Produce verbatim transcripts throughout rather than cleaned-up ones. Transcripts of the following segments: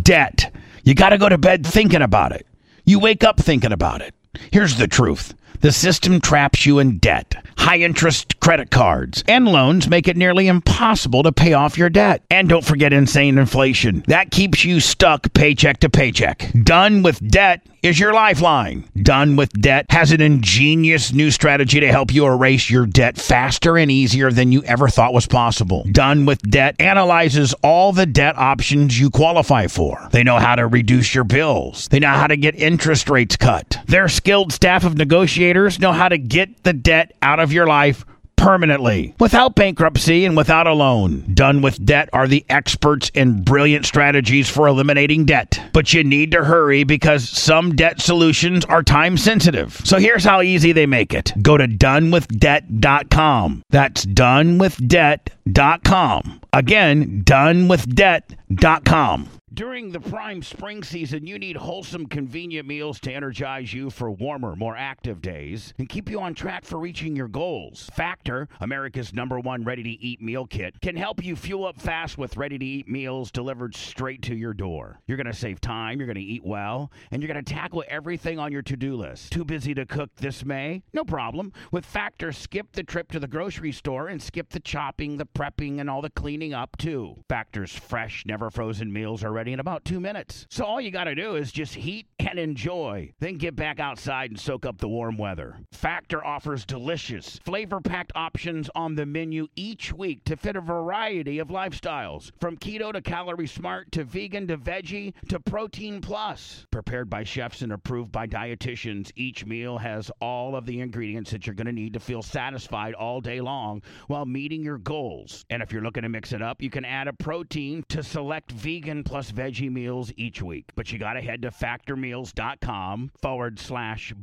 Debt. You got to go to bed thinking about it. You wake up thinking about it. Here's the truth. The system traps you in debt. High-interest credit cards and loans make it nearly impossible to pay off your debt. And don't forget insane inflation. That keeps you stuck paycheck to paycheck. Done with Debt is your lifeline. Done with Debt has an ingenious new strategy to help you erase your debt faster and easier than you ever thought was possible. Done with Debt analyzes all the debt options you qualify for. They know how to reduce your bills. They know how to get interest rates cut. Their skilled staff of negotiators know how to get the debt out of your life permanently, without bankruptcy and without a loan. Done with Debt are the experts in brilliant strategies for eliminating debt. But you need to hurry because some debt solutions are time sensitive. So here's how easy they make it. Go to done with debt dot com. That's done with debt dot com. Again, done with debt dot com. During the prime spring season, you need wholesome, convenient meals to energize you for warmer, more active days and keep you on track for reaching your goals. Factor, America's number one ready-to-eat meal kit, can help you fuel up fast with ready-to-eat meals delivered straight to your door. You're going to save time, you're going to eat well, and you're going to tackle everything on your to-do list. Too busy to cook this May? No problem. With Factor, skip the trip to the grocery store and skip the chopping, the prepping, and all the cleaning up, too. Factor's fresh, never-frozen meals are ready in about two minutes. So all you got to do is just heat and enjoy. Then get back outside and soak up the warm weather. Factor offers delicious, flavor-packed options on the menu each week to fit a variety of lifestyles. From keto to calorie smart to vegan to veggie to protein plus. Prepared by chefs and approved by dietitians, each meal has all of the ingredients that you're going to need to feel satisfied all day long while meeting your goals. And if you're looking to mix it up, you can add a protein to select vegan plus veggie meals each week. But you got to head to factormeals.com forward slash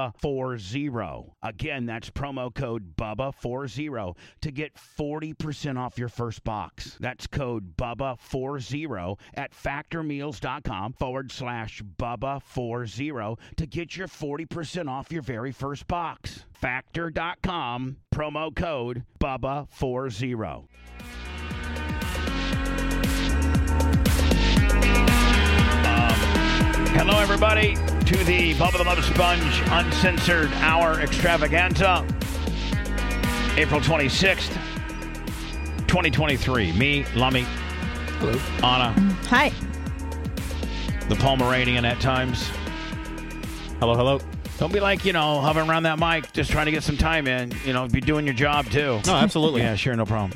Bubba40. Again, that's promo code Bubba40 to get forty percent off your first box. That's code Bubba40 at factormeals.com forward slash Bubba40 to get your forty percent off your very first box. Factor.com, promo code Bubba40. Hello, everybody, to the Bubba the Love Sponge Uncensored Hour Extravaganza, April twenty-sixth, twenty twenty-three. Me, Lummy. Hello. Anna. Hi. The Pomeranian at times. Hello, hello. Don't be like, you know, hovering around that mic, just trying to get some time in. You know, be doing your job, too. No, absolutely. Yeah, sure, no problem.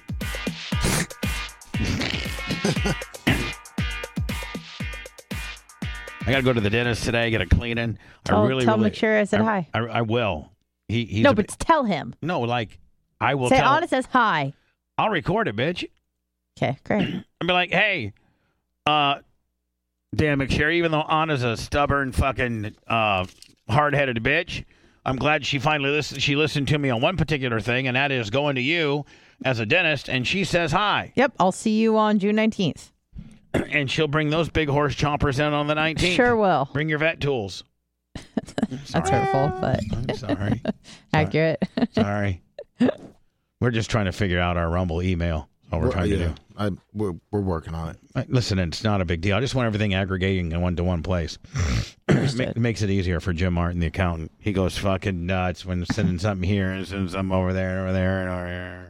I got to go to the dentist today, get a cleaning. Tell, I really, tell really, McSure I said I, hi. I, I will. He, he's no, a, but tell him. No, like, I will Say tell Anna says hi. I'll record it, bitch. Okay, great. I'll be like, hey, uh, Dan McSherry, even though Anna's a stubborn, fucking, uh, hard-headed bitch, I'm glad she finally listened. She listened to me on one particular thing, and that is going to you as a dentist, and she says hi. Yep, I'll see you on June nineteenth. And she'll bring those big horse chompers in on the nineteenth. Sure will. Bring your vet tools. That's hurtful, but I'm sorry. accurate. Sorry. We're just trying to figure out our Rumble email. That's all we're, We're- trying yeah, to do. I, we're, we're working on it. Uh, Listen, it's not a big deal. I just want everything aggregating in one to one place. It ma- makes it easier for Jim Martin, the accountant. He goes fucking nuts when sending something here and sending something over there and over there and over there.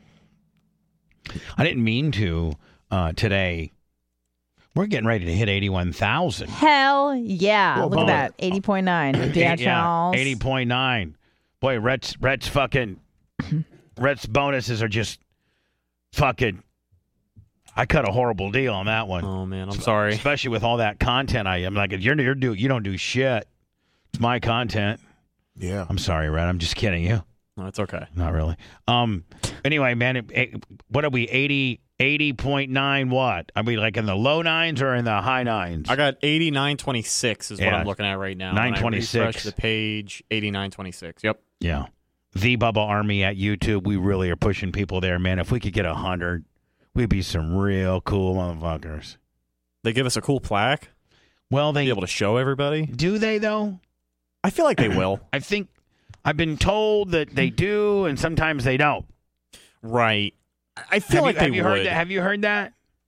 I didn't mean to uh, today. We're getting ready to hit eighty-one thousand. Hell yeah. Well, Look Bubba. at that. eighty point nine. Dan Yeah, Charles. eighty point nine. Boy, Rhett's, Rhett's fucking, Rhett's bonuses are just fucking, I cut a horrible deal on that one. Oh, man, I'm sorry. Especially with all that content I am. Like, you're, you're do, you don't do shit. It's my content. Yeah. I'm sorry, Rhett. I'm just kidding you. No, it's okay. Not really. Um. Anyway, man, it, it, what are we, eighty, eighty point nine what? Are we like in the low nines or in the high nines? I got eighty-nine twenty-six is what Yeah. I'm looking at right now. nine When I twenty-six. refresh the page, eighty-nine twenty-six. Yep. Yeah. The Bubba Army at YouTube. We really are pushing people there, man. If we could get one hundred, we'd be some real cool motherfuckers. They give us a cool plaque. Well, they Be able to show everybody. do they, though? I feel like they will. I think I've been told that they do, and sometimes they don't. Right. I feel have like you, they have you would. heard that? Have you heard that?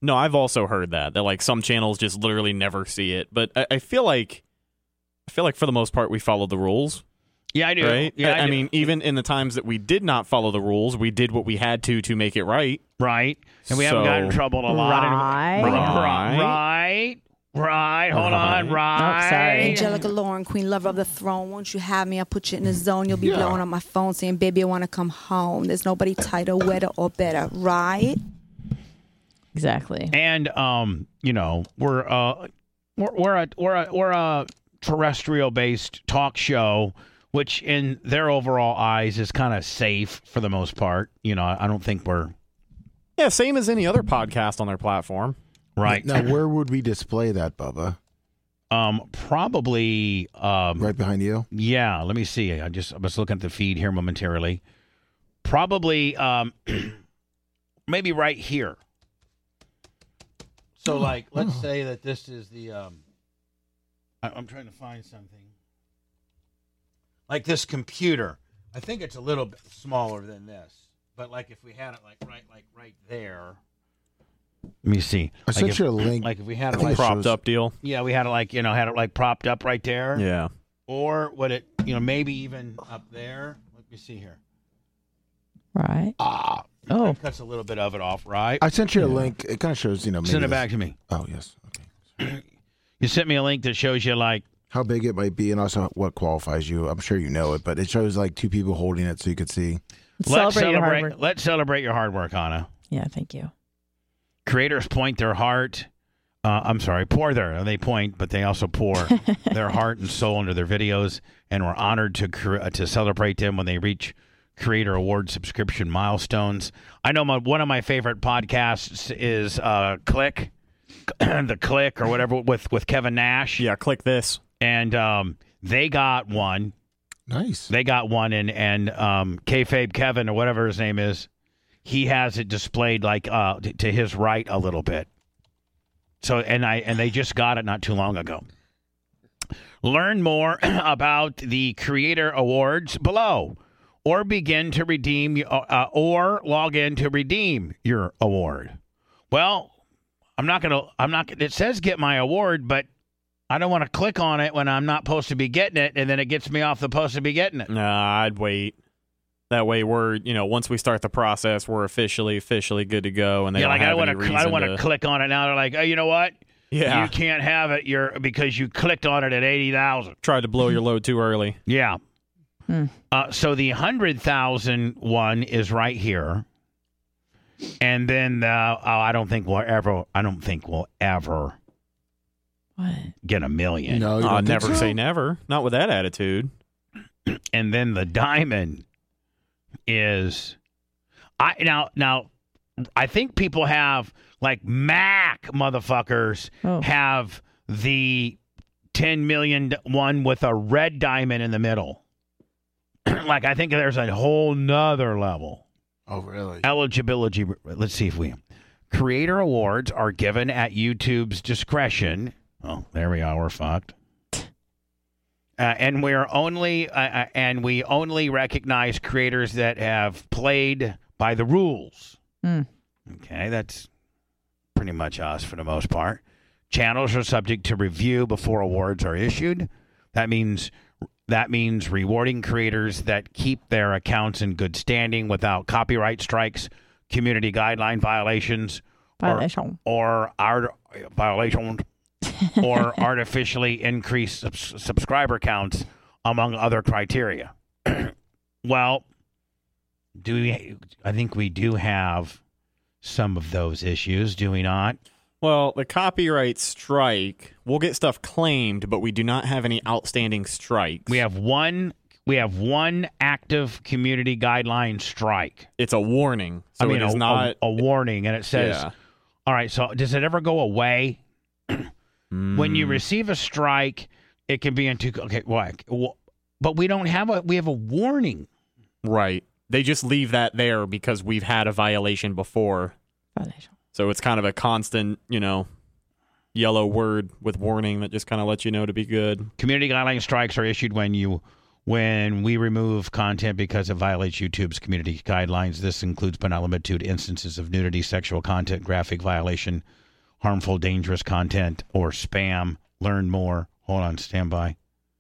No, I've also heard that that like some channels just literally never see it. But I, I feel like I feel like for the most part we followed the rules. Yeah, I do. Right? Yeah, I, I, I do. mean, even in the times that we did not follow the rules, we did what we had to to make it right. right, and we haven't gotten in So- trouble a lot. Right. Right, Right. right, right. Hold on, right. Oh, sorry. Angelica Lauren, Queen Lover of the Throne. Won't you have me? I'll put you in the zone. You'll be Yeah. blowing on my phone saying, baby, I want to come home. There's nobody tighter, wetter, or better, right? Exactly. And um, you know, we're uh, we're we're a we're a we're a terrestrial-based talk show, which in their overall eyes is kind of safe for the most part. You know, I don't think we're Yeah, same as any other podcast on their platform. right. Now, where would we display that, Bubba? Um, probably um, Right behind you? yeah. Let me see. I just I was looking at the feed here momentarily. Probably um, maybe right here. So, like, let's say that this is the. Um, I, I'm trying to find something. Like this computer. I think it's a little bit smaller than this. But like if we had it like right, like right there. Let me see. I Like sent if, you a link. like if we had I it think like it Propped shows- up deal. yeah, we had it like you know had it like propped up right there. Yeah. Or would it you know maybe even up there? Let me see here. Right. Ah, Oh. that cuts a little bit of it off, right? I sent you a link. It kind of shows, you know, maybe Send it this- back to me. Oh, yes. Okay. You sent me a link that shows you like How big it might be and also what qualifies you. I'm sure you know it, but it shows like two people holding it so you could see. let's Celebrate your hard celebrate work. let's celebrate your hard work, Anna. Yeah, thank you. Creators point their heart. Uh, I'm sorry, pour their. They point, but they also pour their heart and soul into their videos, and we're honored to cre- uh, to celebrate them when they reach Creator Award subscription milestones. I know my, one of my favorite podcasts is uh, Click, the Click or whatever with with Kevin Nash, Yeah, click this. and um, they got one. Nice. They got one, and and um, Kayfabe Kevin or whatever his name is, he has it displayed like uh, t- to his right a little bit. So and I and they just got it not too long ago. Learn more about the Creator Awards below, or begin to redeem uh, uh, or log in to redeem your award. Well, I'm not gonna. I'm not. It says get my award, but I don't want to click on it when I'm not supposed to be getting it, and then it gets me off the supposed to be getting it. Nah, I'd wait. That way, we're you know once we start the process, we're officially officially good to go, and they Yeah, don't like I have don't any want to. reason I don't want to to click on it now. They're like, oh, you know what? Yeah, You can't have it. You're because you clicked on it at eighty thousand. tried to blow your load too early. Yeah. Hmm. Uh, so the hundred thousand one is right here, and then uh, oh, I don't think we'll ever. I don't think we'll ever What? get a million. No, you I'll don't think never so? say never. Not with that attitude. And then the diamond is I now now I think people have like Mac motherfuckers Oh. have the ten million one with a red diamond in the middle. Like I think there's a whole nother level. Oh, really? Eligibility. Let's see if we Creator Awards are given at YouTube's discretion. Oh, there we are. We're fucked. Uh, and we're only uh, uh, and we only recognize creators that have played by the rules. Hmm. Okay, that's pretty much us for the most part. Channels are subject to review before awards are issued. That means that means rewarding creators that keep their accounts in good standing without copyright strikes, community guideline violations, Violation. or art violations, or artificially increased subs- subscriber counts, among other criteria. Well, do we? I think we do have some of those issues, do we not? Well, the copyright strike, we'll get stuff claimed, but we do not have any outstanding strikes. We have one. We have one active community guideline strike. It's a warning, so I mean, it is a, not. a, a warning, and it says, Yeah. "All right." So, does it ever go away? When you Mm. receive a strike, it can be into okay. What? Well, but we don't have a. We have a warning. Right. They just leave that there because we've had a violation before. Violation. So it's kind of a constant, you know, yellow word with warning that just kind of lets you know to be good. Community guideline strikes are issued when you When we remove content because it violates YouTube's community guidelines, this includes but not limited to instances of nudity, sexual content, graphic violation, harmful, dangerous content, or spam. Learn more. Hold on, stand by.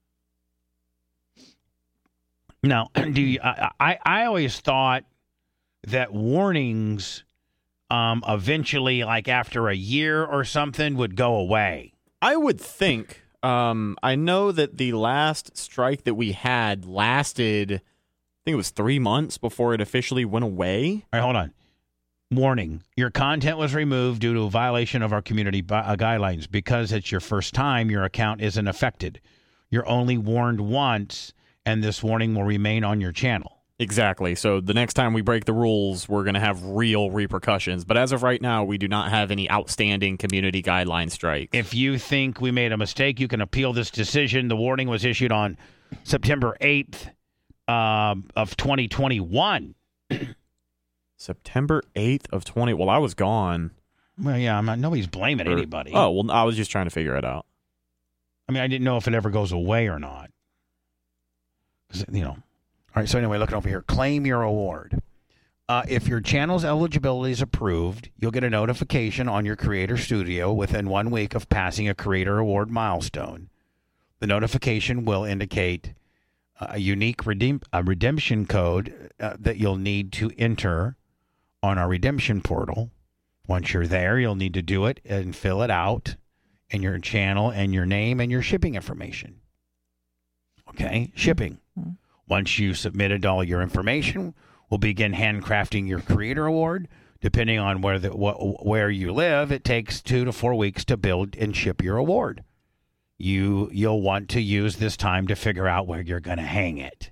Now, do you, I, I, I always thought that warnings um, eventually, like after a year or something, would go away. I would think. Um, I know that the last strike that we had lasted, I think it was three months before it officially went away. All right, hold on. Warning. Your content was removed due to a violation of our community bi- uh, guidelines. Because it's your first time, your account isn't affected. You're only warned once, and this warning will remain on your channel. Exactly. So the next time we break the rules, we're going to have real repercussions. But as of right now, we do not have any outstanding community guideline strikes. If you think we made a mistake, you can appeal this decision. The warning was issued on September eighth um, of twenty twenty-one. September eighth of twenty. Well, I was gone. Well, yeah, I'm not, nobody's blaming Or- anybody. Oh, well, I was just trying to figure it out. I mean, I didn't know if it ever goes away or not. 'Cause, you know. All right, so anyway, looking over here. Claim your award. Uh, if your channel's eligibility is approved, you'll get a notification on your Creator Studio within one week of passing a Creator Award milestone. The notification will indicate a unique redeem, a redemption code uh, that you'll need to enter on our redemption portal. Once you're there, you'll need to do it and fill it out in your channel and your name and your shipping information. Okay, shipping. Mm-hmm. Once you've submitted all your information, we'll begin handcrafting your Creator Award. Depending on where the, wh- where you live, it takes two to four weeks to build and ship your award. You you'll want to use this time to figure out where you're going to hang it.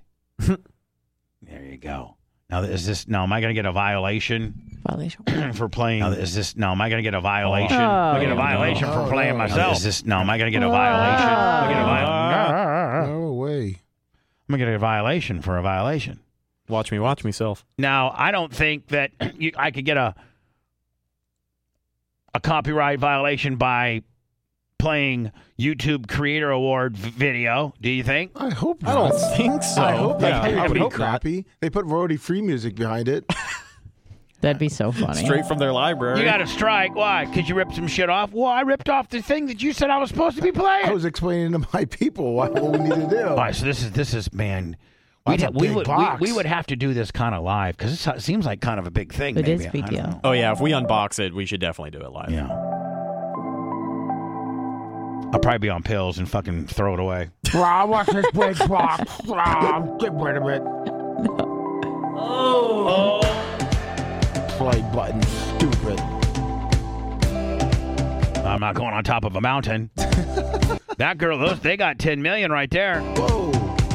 There you go. Now is this now? Am I going to get a violation Violation. for playing? Now is this now? Am I going to get a violation? Oh, I get a no. violation Oh, for playing no. myself. Now, Is this now? Am I going to get a violation? Am I get a vi- No way. I'm going to get a violation for a violation. Watch me, watch myself. Now, I don't think that you, I could get a a copyright violation by playing YouTube Creator Award v- video. Do you think? I hope I not. don't think so. I hope Yeah, that I would would be hope not. crappy. They put royalty-free music behind it. That'd be so funny. Straight from their library. You got a strike. Why? Because you ripped some shit off? Well, I ripped off the thing that you said I was supposed to be playing. I was explaining to my people what, what we need to do. All right, so this is this is man. That's we'd a ha- we big would we, box. we would have to do this kind of live because it seems like kind of a big thing. It maybe. is a big I don't deal. know. Oh, yeah. If we unbox it, we should definitely do it live. Yeah. I'll probably be on pills and fucking throw it away. Bro, what's this big box? Bro, get rid of it. Oh. Play button. Stupid. I'm not going on top of a mountain. That girl, those they got ten million right there. Whoa.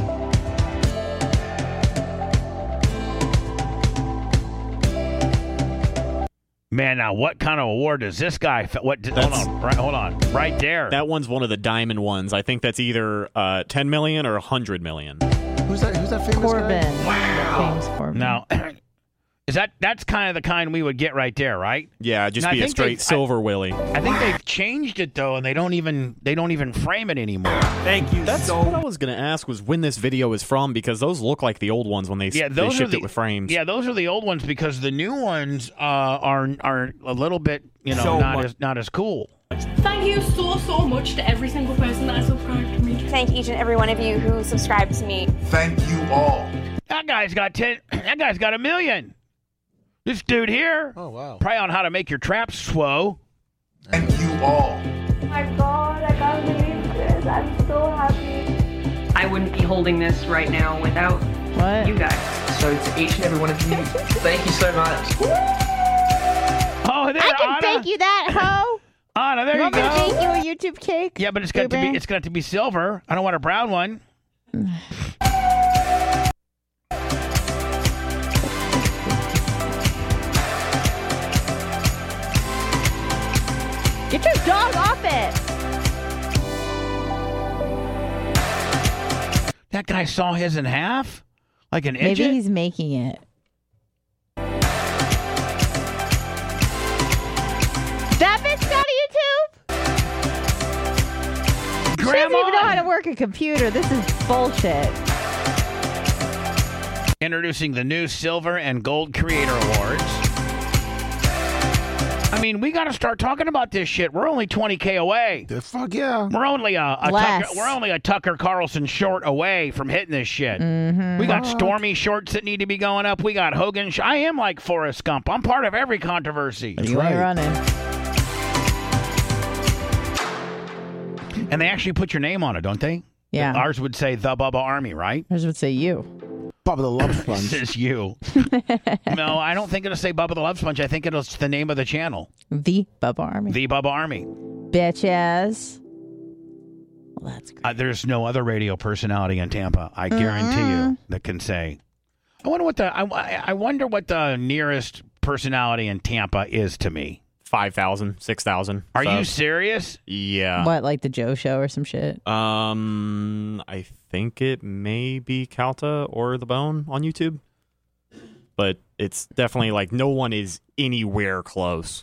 Man, now what kind of award does this guy? F- what? Hold That's- on, right, hold on, right there. That one's one of the diamond ones. I think that's either uh, ten million or one hundred million. Who's that? Who's that famous Corbin. guy? Wow. James Corbin. Now, is that that's kind of the kind we would get right there, right? Yeah, just No, I be a think straight they- silver Willie. I think they've changed it though, and they don't even they don't even frame it anymore. Thank you. That's what I was going to ask was when this video is from because those look like the old ones when they, Yeah, they those are shipped the it with frames. Yeah, those are the old ones because the new ones uh, are are a little bit you know So not much- as not as cool. Thank you so, so much to every single person that has subscribed to me. Thank each and every one of you who subscribed to me. Thank you all. That guy's got ten. That guy's got a million. This dude here, Oh, wow. probably on how to make your traps swow. Thank you all. Oh my god, I can't believe this. I'm so happy. I wouldn't be holding this right now without What? you guys. So to each and every one of you, thank you so much. Oh, there, I can Anna. thank you that, ho. Anna, there You you, want me to go. thank you a YouTube cake? Yeah, but it's got to be Ruben? it's got to be silver. I don't want a brown one. Get your dog off it. That guy saw his in half, like an Maybe idiot. he's making it. That bitch got a YouTube? She doesn't even know how to work a computer. This is bullshit. Introducing the new Silver and Gold Creator Awards. I mean, we got to start talking about this shit. We're only twenty K away. The fuck yeah. We're only a, a Less. Tucker, we're only a Tucker Carlson short away from hitting this shit. Mm-hmm. We got Stormy shorts that need to be going up. We got Hogan. Sh- I am like Forrest Gump. I'm part of every controversy. You ain't running. And they actually put your name on it, don't they? Yeah. Ours would say the Bubba Army, right? Ours would say you. Bubba the Love This Sponge. is you. No, I don't think it'll say Bubba the Love Sponge. I think it'll it's the name of the channel. The Bubba Army. The Bubba Army. Bitches. Well, that's great. Uh, there's no other radio personality in Tampa, I guarantee Mm-hmm. you, that can say. I wonder what the I, I I wonder what the nearest personality in Tampa is to me. five thousand, six thousand. Are so, you serious? Yeah. What, like the Joe Show or some shit? Um, I think it may be Calta or The Bone on YouTube. But it's definitely like no one is anywhere close.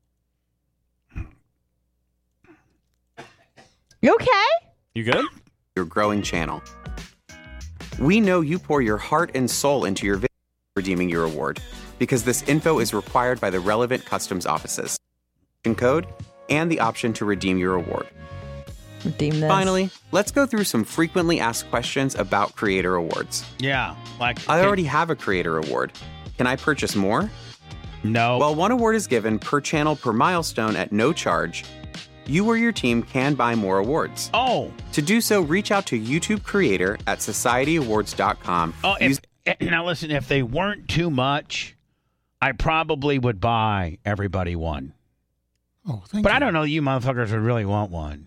You okay? You good? Your growing channel. We know you pour your heart and soul into your video redeeming your award because this info is required by the relevant customs offices. Code and the option to redeem your award. Redeem this. Finally, let's go through some frequently asked questions about creator awards. Yeah, like I already have a creator award. Can I purchase more? no. While one award is given per channel per milestone at no charge, you or your team can buy more awards. oh, To do so, reach out to YouTube Creator at society awards dot com. oh. If, now listen, if they weren't too much, I probably would buy everybody one. Oh, thank But you. I don't know you motherfuckers would really want one.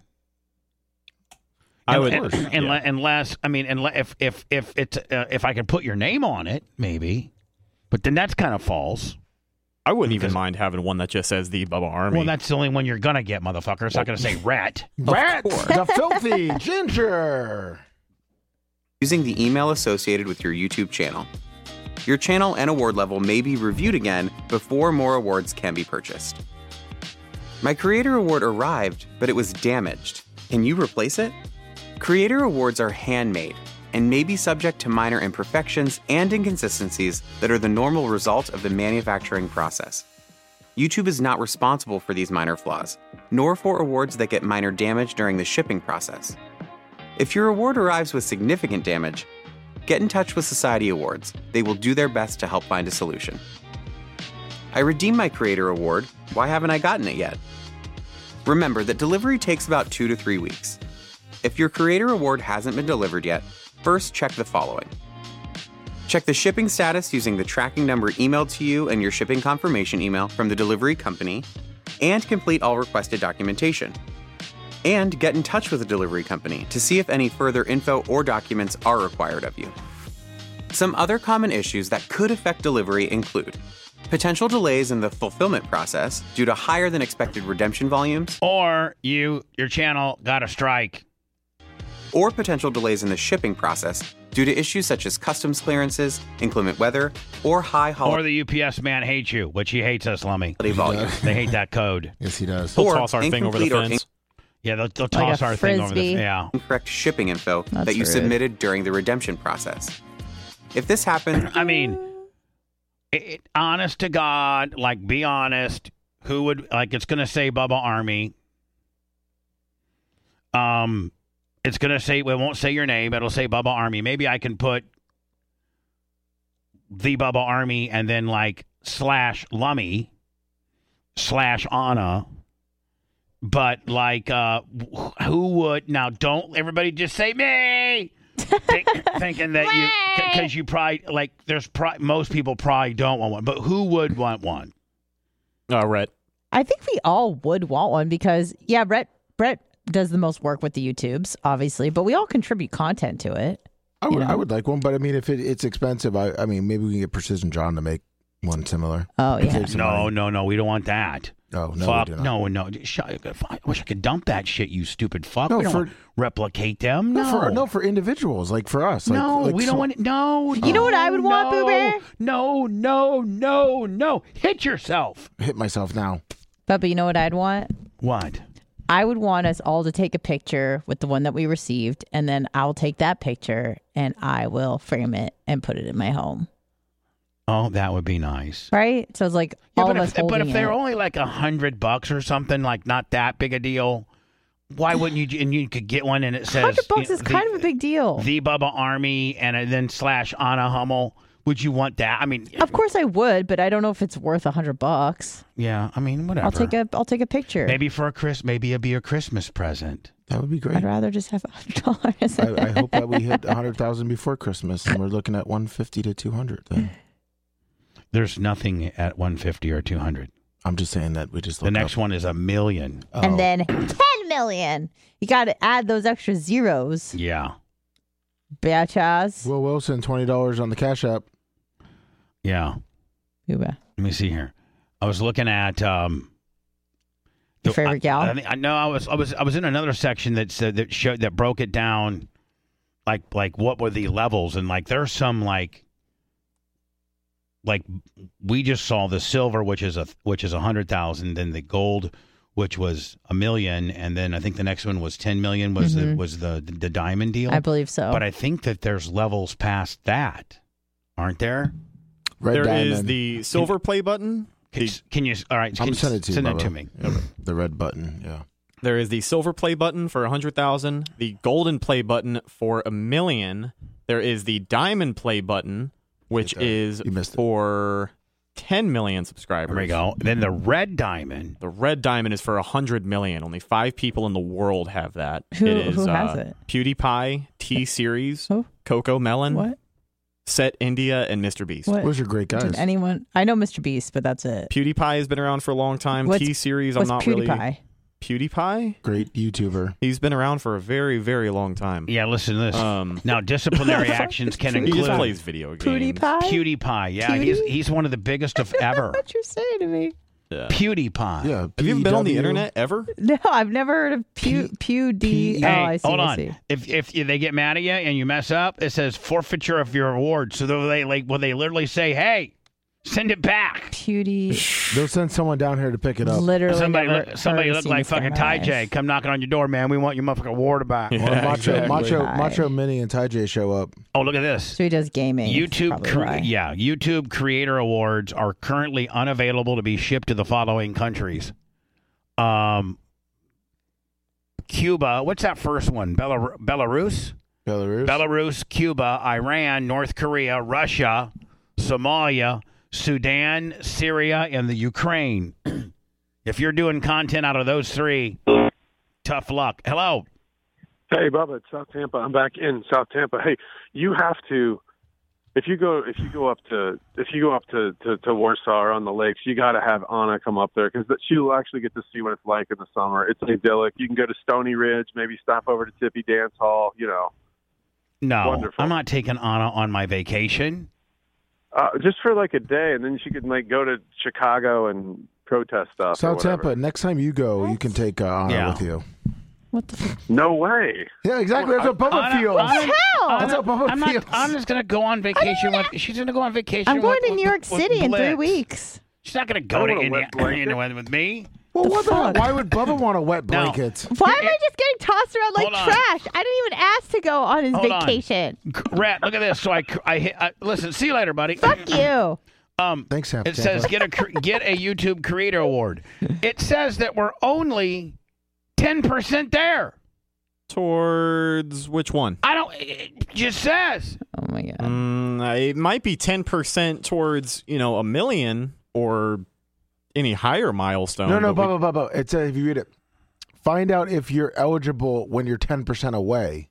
I would. Un- unless, yeah. unless I mean, unless if if if it's uh, if I could put your name on it, maybe. But then that's kind of false. I wouldn't even mind having one that just says the Bubba Army. Well, that's the only one you're gonna get, motherfucker. It's not gonna say rat. Rat, the filthy ginger. Using the email associated with your YouTube channel. Your channel and award level may be reviewed again before more awards can be purchased. My Creator Award arrived, but it was damaged. Can you replace it? Creator Awards are handmade and may be subject to minor imperfections and inconsistencies that are the normal result of the manufacturing process. YouTube is not responsible for these minor flaws, nor for awards that get minor damage during the shipping process. If your award arrives with significant damage, get in touch with Society Awards. They will do their best to help find a solution. I redeemed my Creator Award. Why haven't I gotten it yet? Remember that delivery takes about two to three weeks. If your Creator Award hasn't been delivered yet, first check the following. Check the shipping status using the tracking number emailed to you and your shipping confirmation email from the delivery company, and complete all requested documentation. And get in touch with the delivery company to see if any further info or documents are required of you. Some other common issues that could affect delivery include potential delays in the fulfillment process due to higher than expected redemption volumes, Or you, your channel got a strike. or potential delays in the shipping process due to issues such as customs clearances, inclement weather, or high Or holiday the U P S man hates you, which he hates us, Lummy. volume. They hate that code. Yes, he does. They'll or toss our thing over the incomplete or fence. Yeah, they'll, they'll Like toss a our thing over the frisbee. yeah. incorrect shipping info That's that you rude. submitted during the redemption process. If this happens, I mean, it, it- honest to God, like, be honest. Who would like? It's gonna say Bubba Army. Um, it's gonna say it won't say your name. It'll say Bubba Army. Maybe I can put the Bubba Army and then like slash Lummy slash Anna. But like, uh, wh- who would now? Don't everybody just say me. Think, thinking that you because you probably like there's pro- most people probably don't want one, but who would want one? Uh, Rhett. I think we all would want one because, yeah, Brett Brett does the most work with the YouTubes, obviously, but we all contribute content to it. I would, You know? I would like one, but I mean, if it, it's expensive, I, I mean, maybe we can get Precision John to make one similar. Oh, yeah. Save some No, money. no, no, we don't want that. Oh, no, fuck, we do not. no, no. Shut, I wish I could dump that shit, you stupid fuck. No, we don't for- want to replicate them. No, No, for no for individuals, like for us. Like, no, like we don't sm- want it. No, You know what I would want, no, Boo Bear? No, no, no, no. Hit yourself. hit myself now. But, but you know what I'd want? What? I would want us all to take a picture with the one that we received, and then I'll take that picture and I will frame it and put it in my home. Oh, that would be nice. Right? So it's like Yeah, all but of if, us holding but if they're it. only like a hundred bucks or something, like not that big a deal, why wouldn't you? And you could get one and it says Hundred bucks you is know, kind the, of a big deal. The Bubba Army and then slash Anna Hummel. Would you want that? I mean, Of course I would, but I don't know if it's worth a hundred bucks. yeah. I mean, whatever. I'll take a I'll take a picture. maybe for a Chris. Maybe it'd be a Christmas present. That would be great. I'd rather just have a hundred dollars. I, I hope that we hit one hundred thousand before Christmas, and we're looking at one fifty to two hundred then. There's nothing at one fifty or two hundred. I'm just saying that we just The looked next up. one is a million. Oh. And then ten million. You got to add those extra zeros. Yeah. Bitches. Will Wilson, twenty dollars on the Cash App. Yeah. Cuba. Let me see here. I was looking at um Your favorite gal? I, I, think- I know I was I was I was in another section that said that showed that broke it down like like what were the levels, and like there's some like like we just saw the silver, which is a which is a hundred thousand, then the gold, which was a million, and then I think the next one was ten million was the Mhm. was the the diamond deal. I believe so. But I think that there's levels past that, aren't there? Red There is Diamond. the silver play button. Can, The- can you? All right, I'm can, send it to you. send it Bubba. to me. Yeah, the red button. Yeah. There is the silver play button for a hundred thousand. The golden play button for a million. There is the diamond play button, which Hit that. is You missed it. for ten million subscribers. There we go. Then the red diamond. The red diamond is for a hundred million. Only five people in the world have that. Who- it is, who has uh, it? PewDiePie, T Series, Who? Coco Melon, What? Set India, and Mister Beast. What? Those are great guys. Did anyone? I know Mister Beast, but that's it. PewDiePie has been around for a long time. What's- T Series, I'm What's not PewDiePie? really. PewDiePie? Great YouTuber. He's been around for a very, very long time. Yeah, listen to this. Um, now, disciplinary actions can he include just plays video games. PewDiePie? PewDiePie. Yeah, Cutie? he's he's one of the biggest of ever. What you're saying to me? Yeah. PewDiePie. Yeah. Have you ever been on the P E W. internet ever? No, I've never heard of Pew P- Pew D. P- Oh, Hey, I see. hold I on. see. If if they get mad at you and you mess up, it says forfeiture of your award. So they like well, they literally say, "Hey, send it back." Pewdie. They'll send someone down here to pick it up. Literally, Somebody never look, somebody heard or look seen like this guy in fucking my Ty life. J. Come knocking on your door, man. We want your motherfucking award back. Yeah. Or Macho, exactly. Macho, Hi. Macho Mini and Ty J show up. Oh, look at this. So he does gaming. YouTube, Probably cre- why. yeah, YouTube Creator Awards are currently unavailable to be shipped to the following countries: um, Cuba. What's that first one? Belar- Belarus, Belarus. Belarus, Cuba, Iran, North Korea, Russia, Somalia, Sudan, Syria, and the Ukraine. If you're doing content out of those three, tough luck. Hello. Hey, Bubba, it's South Tampa. I'm back in South Tampa. Hey, you have to, if you go, if you go up to, if you go up to, to, to Warsaw or on the lakes, you got to have Anna come up there because she'll actually get to see what it's like in the summer. It's idyllic. You can go to Stony Ridge, maybe stop over to Tippy Dance Hall. You know, No, Wonderful. I'm not taking Anna on my vacation. uh, just for like a day, and then she could like go to Chicago and protest stuff. or South whatever. Tampa. Next time you go, you can take uh, Anna Yeah. with you. What the fuck? No way. Yeah, exactly. That's what Bubba Anna- feels. Anna- hell? That's how Bubba I'm feels. not. Anna's gonna go on vacation with. She's gonna go on vacation. I'm going with- to New York with- with City in three Blitz. weeks. She's not gonna I go to want a India wet blanket. India with me. well, The what the hell? fuck? Why would Bubba want a wet No. blanket? Why am I just getting tossed around like Hold on. trash? I didn't even ask to go on his Hold on. vacation. Rat, look at this. So I, I hit. I, listen. See you later, buddy. Fuck you. Um, Thanks, Sam. it says get a cr- get a YouTube Creator Award. It says that we're only ten percent there. Towards which one? I don't. It just says. Oh my god. Mm, it might be ten percent towards, you know, a million or any higher milestone. No, no, but we- Bubba, Bubba. It says if you read it, find out if you're eligible when you're ten percent away.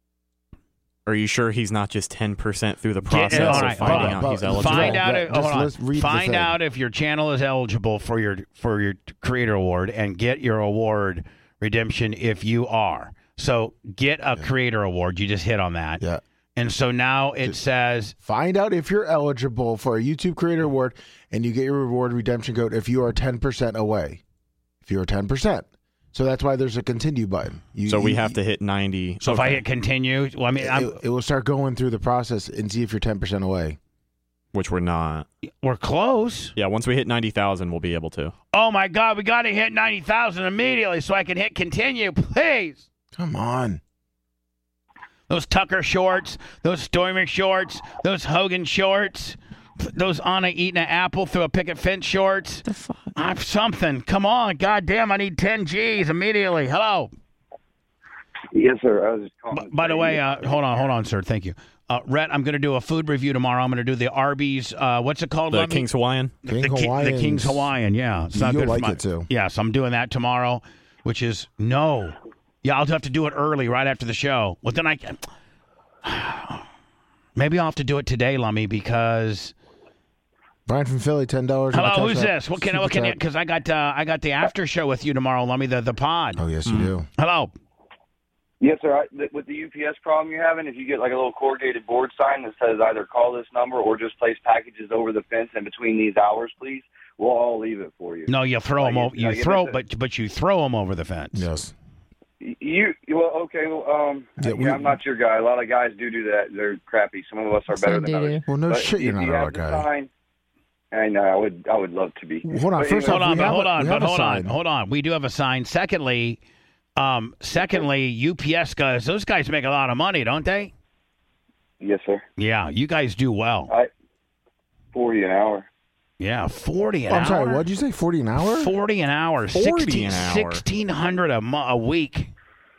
Are you sure he's not just ten percent through the Get- process all of right, finding Bubba, out Bubba, he's eligible? Find Right, out. right. If, Just hold on. let's read the Find thing. out if your channel is eligible for your for your Creator Award, and get your award redemption if you are. So get a Creator Award. You just hit on that. Yeah. And so now it Just- says Find out if you're eligible for a YouTube Creator Award, and you get your reward redemption code if you are ten percent away. If you are ten percent. So that's why there's a continue button. You, So we you- have to hit ninety. so. If I Okay. hit continue, well, I mean, I'm, It, it will start going through the process and see if you're ten percent away. which we're not. We're close. Yeah, once we hit ninety thousand, we'll be able to. Oh, my God. We got to hit ninety thousand immediately so I can hit continue, please. Come on. Those Tucker shorts, those Stormer shorts, those Hogan shorts, those Anna eating an apple through a picket fence shorts. The fuck? I've something. Come on. God damn, I need ten G's immediately. Hello. Yes, sir. I was just calling. B- by the way, uh, hold on, hold on, sir. Thank you. Uh, Rhett, I'm going to do a food review tomorrow. I'm going to do the Arby's, uh, what's it called? The Lummy? King's Hawaiian? The, King the, Ki- the Hawaiians. King's Hawaiian, yeah. It's not You'll good for like my- it, too. Yes, I'm doing that tomorrow, which is, no. Yeah, I'll have to do it early, right after the show. Well, then I can... Maybe I'll have to do it today, Lummy, because... Brian from Philly, ten dollars. Hello, who's this? What can, what can you... Because I got uh, I got the after show with you tomorrow, Lummy, the, the pod. Oh, yes, you mm. do. Hello. Yes, sir. I, th- with the U P S problem you're having, if you get like a little corrugated board sign that says either call this number or just place packages over the fence in between these hours, please, we'll all leave it for you. No, you throw them over. You throw, the, but but you throw them over the fence. Yes. You well, okay. Well, um, yeah, we, I'm not your guy. A lot of guys do do that. They're crappy. Some of us are better than others. Well, no but shit, you're not you our guy. Sign, I know. I would. I would love to be. Hold on. But First anyway, hold on, but hold a, on, but hold sign. on, hold on. We do have a sign. Secondly, um, secondly, U P S guys, those guys make a lot of money, don't they? Yes, sir. Yeah, you guys do well. I, Forty an hour. Yeah, forty an oh, hour. I'm sorry. What did you say? Forty an hour? Forty an hour. Forty an hour. Sixteen hundred a mo- a week.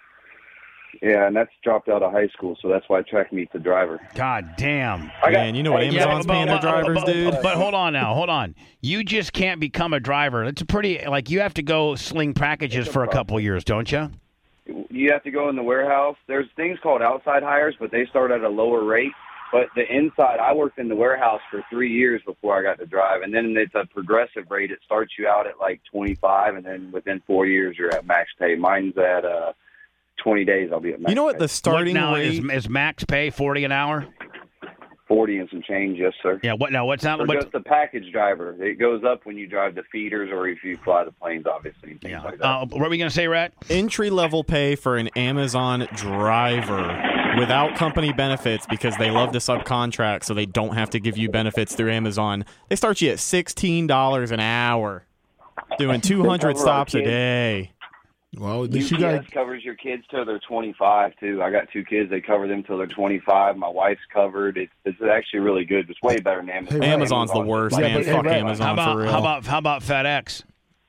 Yeah, and that's dropped out of high school, so that's why I track meet the driver. God damn. I got, Man, you know what Amazon's yeah, paying their drivers, but, dude? But hold on now, hold on. You just can't become a driver. It's a pretty, like, you have to go sling packages for a couple of years, don't you? You have to go in the warehouse. There's things called outside hires, but they start at a lower rate. But the inside, I worked in the warehouse for three years before I got to drive, and then it's a progressive rate. It starts you out at like twenty-five, and then within four years, you're at max pay. Mine's at uh, twenty days, I'll be at max pay. You know what the starting what now rate is, is max pay forty an hour? forty and some change, yes, sir. Yeah, what now? What's that? For What, just the package driver. It goes up when you drive the feeders or if you fly the planes, obviously. Things yeah. like that. Uh, what were we going to say, Rhett? entry-level pay for an Amazon driver without company benefits because they love to subcontract so they don't have to give you benefits through Amazon. They start you at sixteen dollars an hour, doing two hundred stops a day. Well, at U least P S you got covers your kids till they're twenty-five, too. I got two kids. They cover them till they're twenty-five. My wife's covered. It's, it's actually really good. It's way better than Amazon. Hey, Amazon's the worst, Yeah, man. but- hey, Fuck Ray, Amazon How about, for real. how about how about FedEx?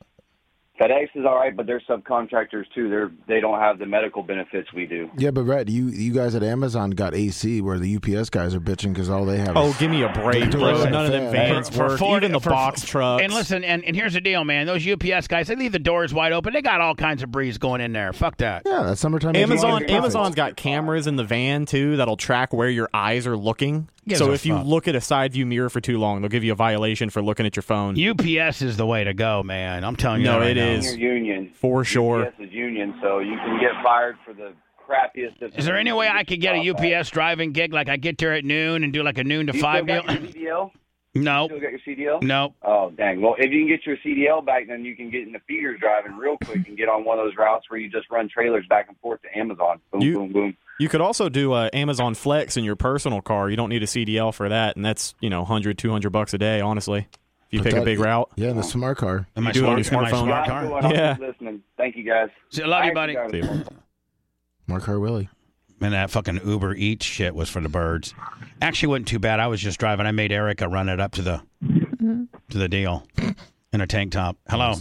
FedEx is all right, but they're subcontractors, too. They're, they don't have the medical benefits we do. Yeah, but Rhett, you you guys at Amazon got A C, where the U P S guys are bitching because all they have. Oh, is, give me a break, bro. Listen, None of them Fed- vans For- for work. Ford- Even the for- box trucks. And listen, and, and here's the deal, man. Those U P S guys, they leave the doors wide open. They got all kinds of breeze going in there. Fuck that. Yeah, that's summertime. Amazon education. Amazon's got cameras in the van too that'll track where your eyes are looking. Gives So a if you fuck. look at a side view mirror for too long, they'll give you a violation for looking at your phone. U P S is the way to go, man. I'm telling you. No, that right it now. is. Your union. For sure. U P S is union, so you can get fired for the crappiest of Is there any way I could get a U P S driving gig, like I get there at noon and do like a noon to You five still deal? got your C D L? No, Still got your C D L? no. Oh, dang. Well, if you can get your C D L back, then you can get in the feeders driving real quick and get on one of those routes where you just run trailers back and forth to Amazon. Boom, You- boom, boom. You could also do uh, Amazon Flex in your personal car. You don't need a C D L for that, and that's, you know, one hundred, two hundred bucks a day, honestly, if you But pick a that- big route. Yeah, in the smart car. Am I do it on smart, your am I smartphone. smart car? Cool, I'll Yeah. keep listening. Thank you, guys. See, I love you, I buddy. actually got a- Smart car Willie. Man, that fucking Uber Eats shit was for the birds. Actually, wasn't too bad. I was just driving. I made Erica run it up to the to the deal in a tank top. Hello.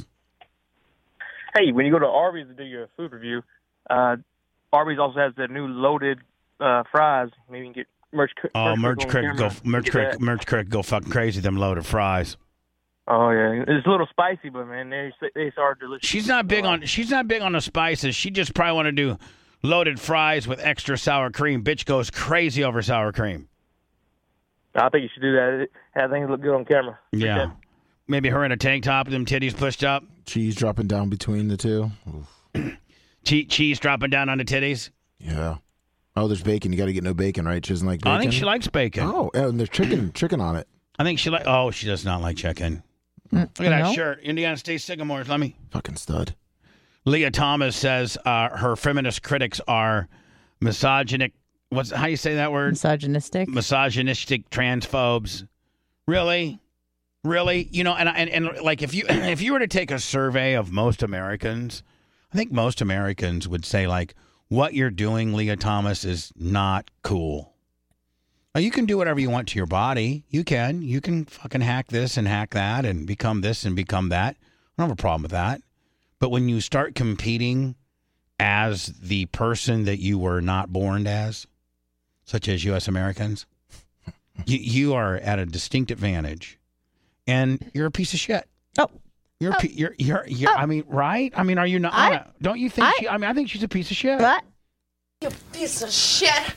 Hey, when you go to Arby's to do your food review, uh, Arby's also has the new loaded uh, fries. Maybe you can get merch. Oh, merch crick, go camera. merch Get crick, that. merch crick, go fucking crazy. Them loaded fries. Oh yeah, it's a little spicy, but man, they they are delicious. She's not big on. She's not big on the spices. She just probably want to do loaded fries with extra sour cream. Bitch goes crazy over sour cream. I think you should do that. I think it look good on camera. Yeah. Maybe her in a tank top, them titties pushed up. Cheese dropping down between the two. Che- cheese dropping down on the titties. Yeah. Oh, there's bacon. You got to get no bacon, right? She doesn't like bacon. I think she likes bacon. Oh, and there's chicken, chicken on it. I think she like. Oh, she does not like chicken. Look at that no. shirt. Indiana State Sycamores. Let me. Fucking stud. Leah Thomas says uh, her feminist critics are misogynic. What's how you say that word? Misogynistic. Misogynistic transphobes. Really? Really? You know, and, and and like if you if you were to take a survey of most Americans, I think most Americans would say like, what you're doing, Leah Thomas, is not cool. Now, you can do whatever you want to your body. You can. You can fucking hack this and hack that and become this and become that. I don't have a problem with that. But when you start competing as the person that you were not born as, such as U S Americans, you, you are at a distinct advantage. And you're a piece of shit. Oh, you're, oh. a, you're, you're, you're. Oh. I mean, right? I mean, are you not? I, I, don't you think? I, she, I mean, I think she's a piece of shit. What? You piece of shit.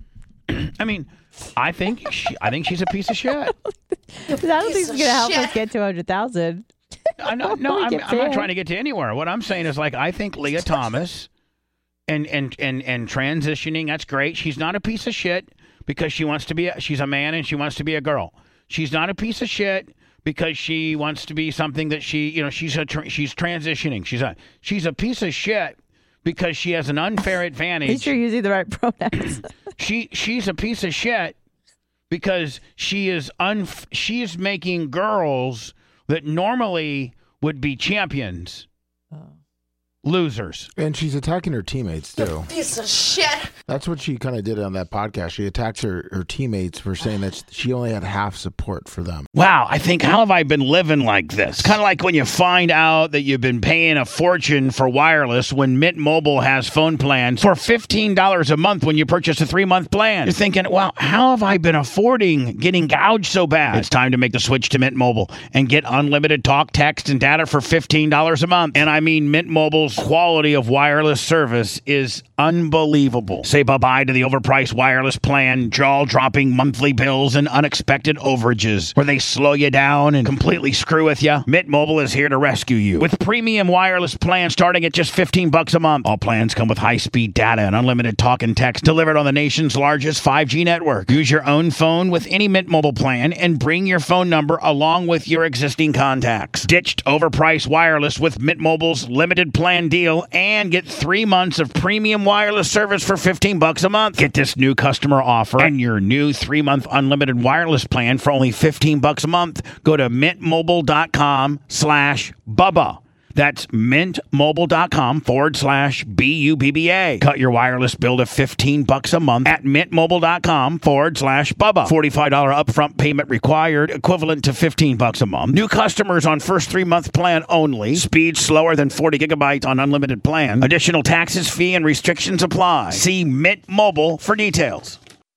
I mean, I think she, I think she's a piece of shit. I don't think it's gonna help us get to a hundred thousand. I know. No, I'm, I'm not trying to get to anywhere. What I'm saying is, like, I think Leah Thomas, and and and and transitioning. That's great. She's not a piece of shit because she wants to be. A, she's a man and she wants to be a girl. She's not a piece of shit because she wants to be something that she, you know, she's a tra- she's transitioning. She's a she's a piece of shit because she has an unfair advantage. At least you're using the right pronouns. she she's a piece of shit because she is un she is making girls that normally would be champions oh. losers. And she's attacking her teammates too. You piece of shit. That's what she kind of did on that podcast. She attacks her, her teammates for saying that she only had half support for them. Wow, I think, how have I been living like this? Kind of like when you find out that you've been paying a fortune for wireless when Mint Mobile has phone plans for fifteen dollars a month when you purchase a three-month plan. You're thinking, wow, how have I been affording getting gouged so bad? It's time to make the switch to Mint Mobile and get unlimited talk, text, and data for fifteen dollars a month. And I mean, Mint Mobile's quality of wireless service is unbelievable. Say bye-bye to the overpriced wireless plan, jaw-dropping monthly bills, and unexpected overages where they slow you down and completely screw with you. Mint Mobile is here to rescue you with premium wireless plans starting at just fifteen bucks a month. All plans come with high-speed data and unlimited talk and text delivered on the nation's largest five G network. Use your own phone with any Mint Mobile plan and bring your phone number along with your existing contacts. Ditched overpriced wireless with Mint Mobile's limited plan deal and get three months of premium wireless service for fifteen bucks a month. Get this new customer offer and your new three-month unlimited wireless plan for only fifteen bucks a month. Go to mintmobile.com slash Bubba. That's mintmobile.com forward slash B U B B A. Cut your wireless bill to fifteen bucks a month at mintmobile.com forward slash Bubba. forty-five dollars upfront payment required, equivalent to fifteen bucks a month. New customers on first three-month plan only. Speed slower than forty gigabytes on unlimited plan. Additional taxes, fee, and restrictions apply. See Mint Mobile for details.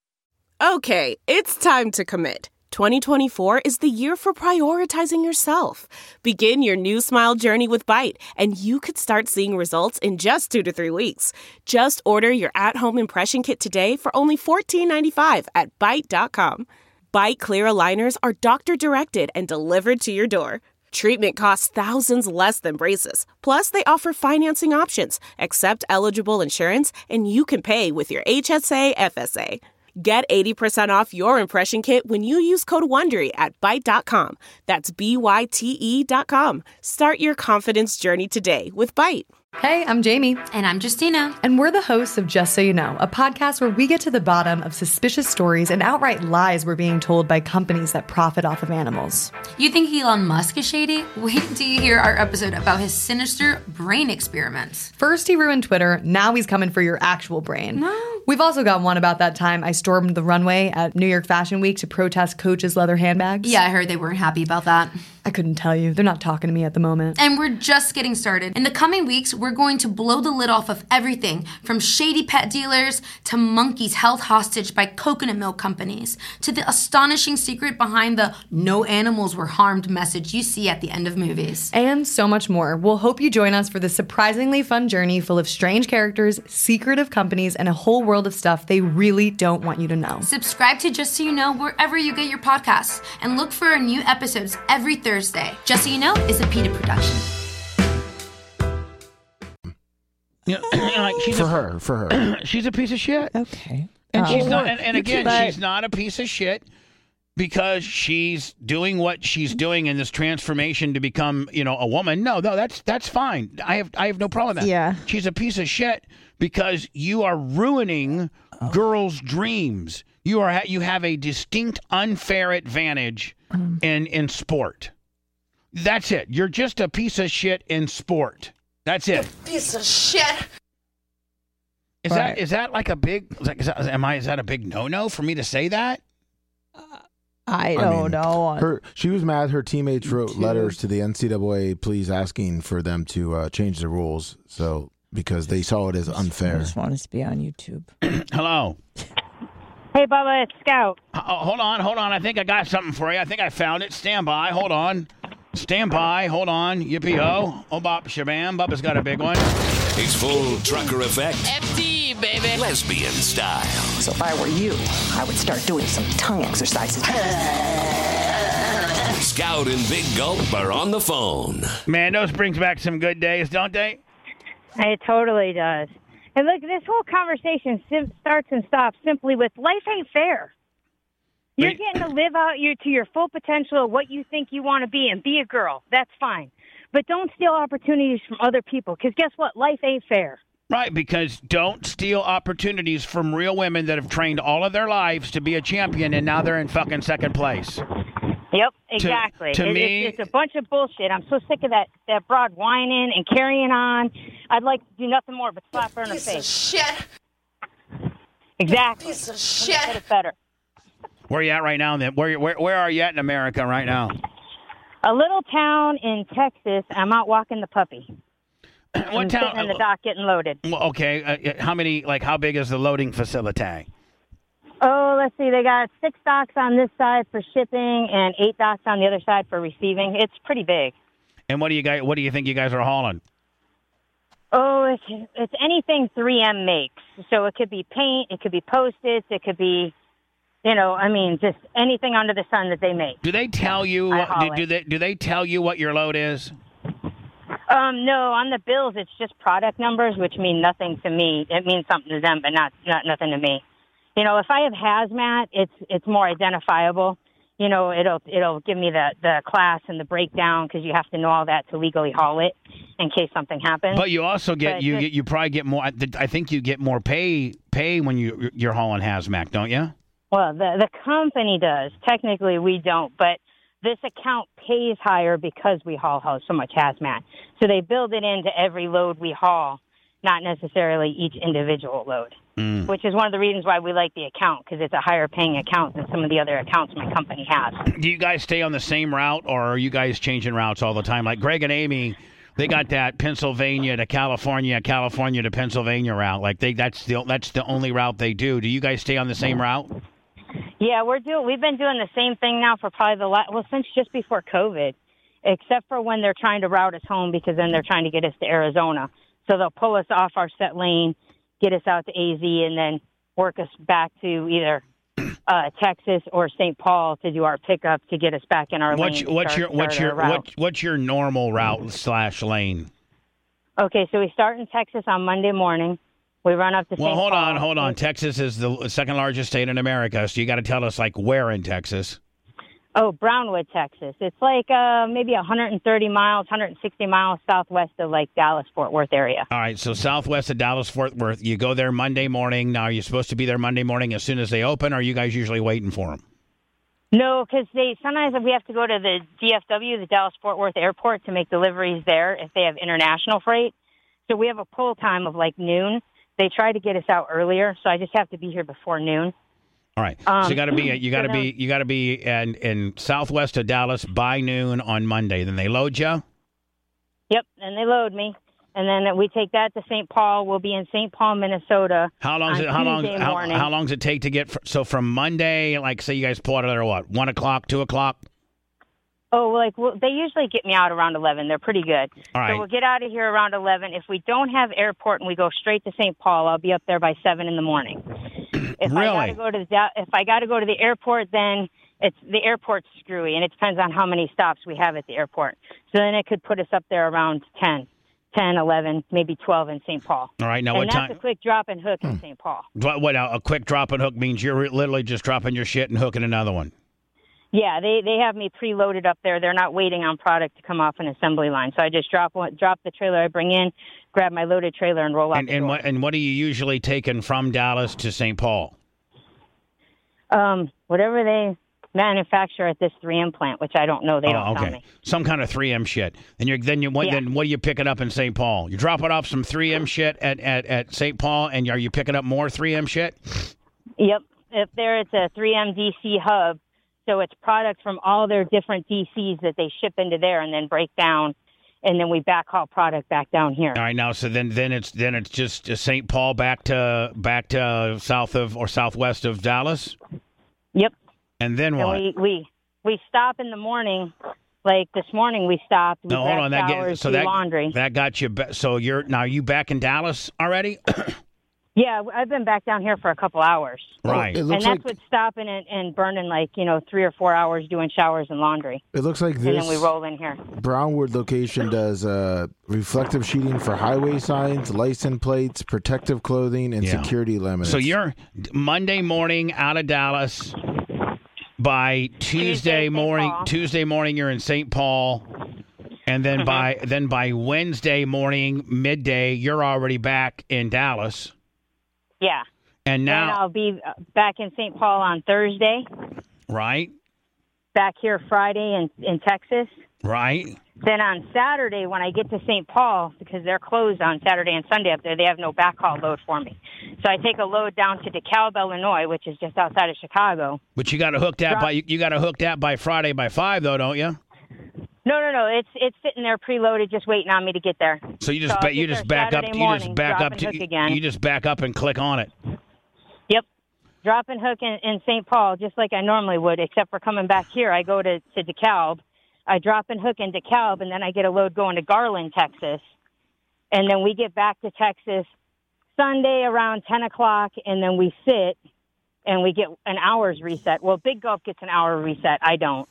Okay, it's time to commit. twenty twenty-four is the year for prioritizing yourself. Begin your new smile journey with Byte, and you could start seeing results in just two to three weeks. Just order your at-home impression kit today for only fourteen ninety-five at byte dot com. Byte clear aligners are doctor-directed and delivered to your door. Treatment costs thousands less than braces. Plus, they offer financing options, accept eligible insurance, and you can pay with your H S A F S A. Get eighty percent off your impression kit when you use code WONDERY at byte dot com. That's B Y T E dot com. Start your confidence journey today with Byte. Hey, I'm Jamie. And I'm Justina. And we're the hosts of Just So You Know, a podcast where we get to the bottom of suspicious stories and outright lies we're being told by companies that profit off of animals. You think Elon Musk is shady? Wait till you hear our episode about his sinister brain experiments. First he ruined Twitter, now he's coming for your actual brain. No. We've also got one about that time I stormed the runway at New York Fashion Week to protest Coach's leather handbags. Yeah, I heard they weren't happy about that. I couldn't tell you. They're not talking to me at the moment. And we're just getting started. In the coming weeks, we're going to blow the lid off of everything from shady pet dealers to monkeys held hostage by coconut milk companies to the astonishing secret behind the no animals were harmed message you see at the end of movies. And so much more. We'll hope you join us for this surprisingly fun journey full of strange characters, secretive companies, and a whole world of stuff they really don't want you to know. Subscribe to Just So You Know wherever you get your podcasts and look for our new episodes every Thursday. Just So You Know is a PETA production. You know, like she's for a, her, for her. She's a piece of shit. Okay. And Oh. she's not and, and again, But- she's not a piece of shit because she's doing what she's doing in this transformation to become, you know, a woman. No, no, that's that's fine. I have I have no problem with that. Yeah. She's a piece of shit because you are ruining girls' dreams. You are you have a distinct unfair advantage Um. in in sport. That's it. You're just a piece of shit in sport. That's it. Piece of shit. Is Right. that is that like a big? Is that, is that, am I? Is that a big no no for me to say that? I don't mean, know. Her, she was mad. Her teammates wrote letters to the N C double A, please asking for them to uh, change the rules. So because they saw it as I unfair. just want us to be on YouTube. Hello. Hey, Bubba, it's Scout. Uh, hold on, hold on. I think I got something for you. I think I found it. Stand by. Hold on. Stand by. Hold on. Yippee ho. Oh, bop shabam. Bubba's got a big one. It's full trucker effect. F D, baby. Lesbian style. So if I were you, I would start doing some tongue exercises. Scout and Big Gulp are on the phone. Man, those brings back some good days, don't they? It totally does. And look, this whole conversation sim- starts and stops simply with life ain't fair. You're Wait. getting to live out your to your full potential of what you think you want to be and be a girl. That's fine. But don't steal opportunities from other people, because guess what? Life ain't fair. Right, because don't steal opportunities from real women that have trained all of their lives to be a champion, and now they're in fucking second place. Yep, exactly. to It- me- it's, it's a bunch of bullshit. I'm so sick of that, that broad whining and carrying on. I'd like to do nothing more but slap her in the Piece of face. shit. Exactly. Piece of Get shit. it better. Where are you at right now? Then where where where are you at in America right now? A little town in Texas. I'm out walking the puppy. What I'm town? sitting in the dock getting loaded. Well, okay, uh, how many? Like, how big is the loading facility? Oh, let's see. They got six docks on this side for shipping and eight docks on the other side for receiving. It's pretty big. And what do you guys? What do you think you guys are hauling? Oh, it's, it's anything three M makes. So it could be paint, it could be Post-its, it could be, you know, I mean, just anything under the sun that they make. Do they tell you? I What, haul do, do it. they do they tell you what your load is? Um, no, on the bills, it's just product numbers, which mean nothing to me. It means something to them, but not not nothing to me. You know, if I have hazmat, it's it's more identifiable. You know, it'll it'll give me the the class and the breakdown, because you have to know all that to legally haul it in case something happens. But you also get But you just- get you probably get more. I I think you get more pay pay when you you're hauling hazmat, don't you? Well, the the company does. Technically, we don't, but this account pays higher because we haul haul so much hazmat. So they build it into every load we haul, not necessarily each individual load. Mm. Which is one of the reasons why we like the account, because it's a higher paying account than some of the other accounts my company has. Do you guys stay on the same route, or are you guys changing routes all the time? Like Greg and Amy, they got that Pennsylvania to California, California to Pennsylvania route. Like they that's the that's the only route they do. Do you guys stay on the same route? Yeah, we're doing. We've been doing the same thing now for probably the last, well, since just before COVID, except for when they're trying to route us home, because then they're trying to get us to Arizona. So they'll pull us off our set lane, get us out to A Z, and then work us back to either uh, Texas or Saint Paul to do our pickup to get us back in our What's lane. to what's start- your what's start your our route. what, what's your normal route slash lane? Okay, so we start in Texas on Monday morning. We run up to Well, Saint hold Paul. on, hold on. Texas is the second largest state in America, so you got to tell us like where in Texas. Oh, Brownwood, Texas. It's like uh, maybe one hundred thirty miles, one hundred sixty miles southwest of like Dallas, Fort Worth area. All right, so southwest of Dallas Fort Worth. You go there Monday morning. Now, are you supposed to be there Monday morning as soon as they open, or are you guys usually waiting for them? No, because they sometimes we have to go to the D F W, the Dallas Fort Worth Airport, to make deliveries there if they have international freight. So we have a pull time of like noon. They try to get us out earlier, so I just have to be here before noon. All right, Um, so you got to be you got to so be you got to be in in southwest of Dallas by noon on Monday. Then they load you. Yep, and they load me, and then we take that to Saint Paul. We'll be in Saint Paul, Minnesota. How long? on It, how long? Tuesday How, morning. how long does it take to get? Fr- so from Monday, like say you guys pull out of there, what one o'clock, two o'clock? Oh, like well, they usually get me out around eleven. They're pretty good. All right. So we'll get out of here around eleven. If we don't have airport and we go straight to Saint Paul, I'll be up there by seven in the morning. If I Really? gotta go to the da- if I got to go to the airport, then it's the airport's screwy, and it depends on how many stops we have at the airport. So then it could put us up there around ten, ten, eleven, maybe twelve in Saint Paul. All right, now and what that's time? a quick drop and hook in Saint Paul. What, what a quick drop and hook means you're literally just dropping your shit and hooking another one. Yeah, they they have me preloaded up there. They're not waiting on product to come off an assembly line. So I just drop one, drop the trailer I bring in, grab my loaded trailer, and roll out. And the and door. what and what are you usually taking from Dallas to Saint Paul? Um, whatever they manufacture at this three M plant, which I don't know. They Oh, don't tell okay. me. Some kind of three M shit. And you're then you what Yeah. then what are you picking up in Saint Paul? You're dropping off some three M shit at, at, at Saint Paul, and are you picking up more three M shit? Yep. If there, it's a three M D C hub, so it's products from all their different D Cs that they ship into there and then break down, and then we backhaul product back down here. All right, now so then then it's then it's just Saint Paul back to back to south of or southwest of Dallas. Yep. And then And what? we, we we stop in the morning. Like this morning, we stopped. We No, hold grabbed on. That showers, get, so do that laundry. that got you. Ba- so you're now are you back in Dallas already? Yeah, I've been back down here for a couple hours. Right. It And looks that's like- what's stopping and, and burning like, you know, three or four hours doing showers and laundry. It looks like And this then we roll in here. Brownwood location does uh, reflective sheeting for highway signs, license plates, protective clothing, and Yeah. security laminates. So you're Monday morning out of Dallas. By Tuesday morning, Tuesday morning you're in Saint Paul, and then Mm-hmm. by then by Wednesday morning midday you're already back in Dallas. Yeah. And Then now, I'll be uh, back in Saint Paul on Thursday, right, back here Friday in, in Texas. right. Then on Saturday, when I get to Saint Paul, because they're closed on Saturday and Sunday up there, they have no backhaul load for me. So I take a load down to DeKalb, Illinois, which is just outside of Chicago. But you got to hook that Drop- by you, you got to hook that by Friday by five though, don't you? No, no, no. It's it's sitting there preloaded, just waiting on me to get there. So you just I'll ba- get you there just back up Saturday you just morning, back drop up and to hook again. you just back up and click on it. Yep. Drop and hook in, in Saint Paul, just like I normally would, except for coming back here. I go to, to DeKalb. I drop and hook in DeKalb, and then I get a load going to Garland, Texas. And then we get back to Texas Sunday around ten o'clock, and then we sit, and we get an hour's reset. Well, Big Gulf gets an hour reset. I don't.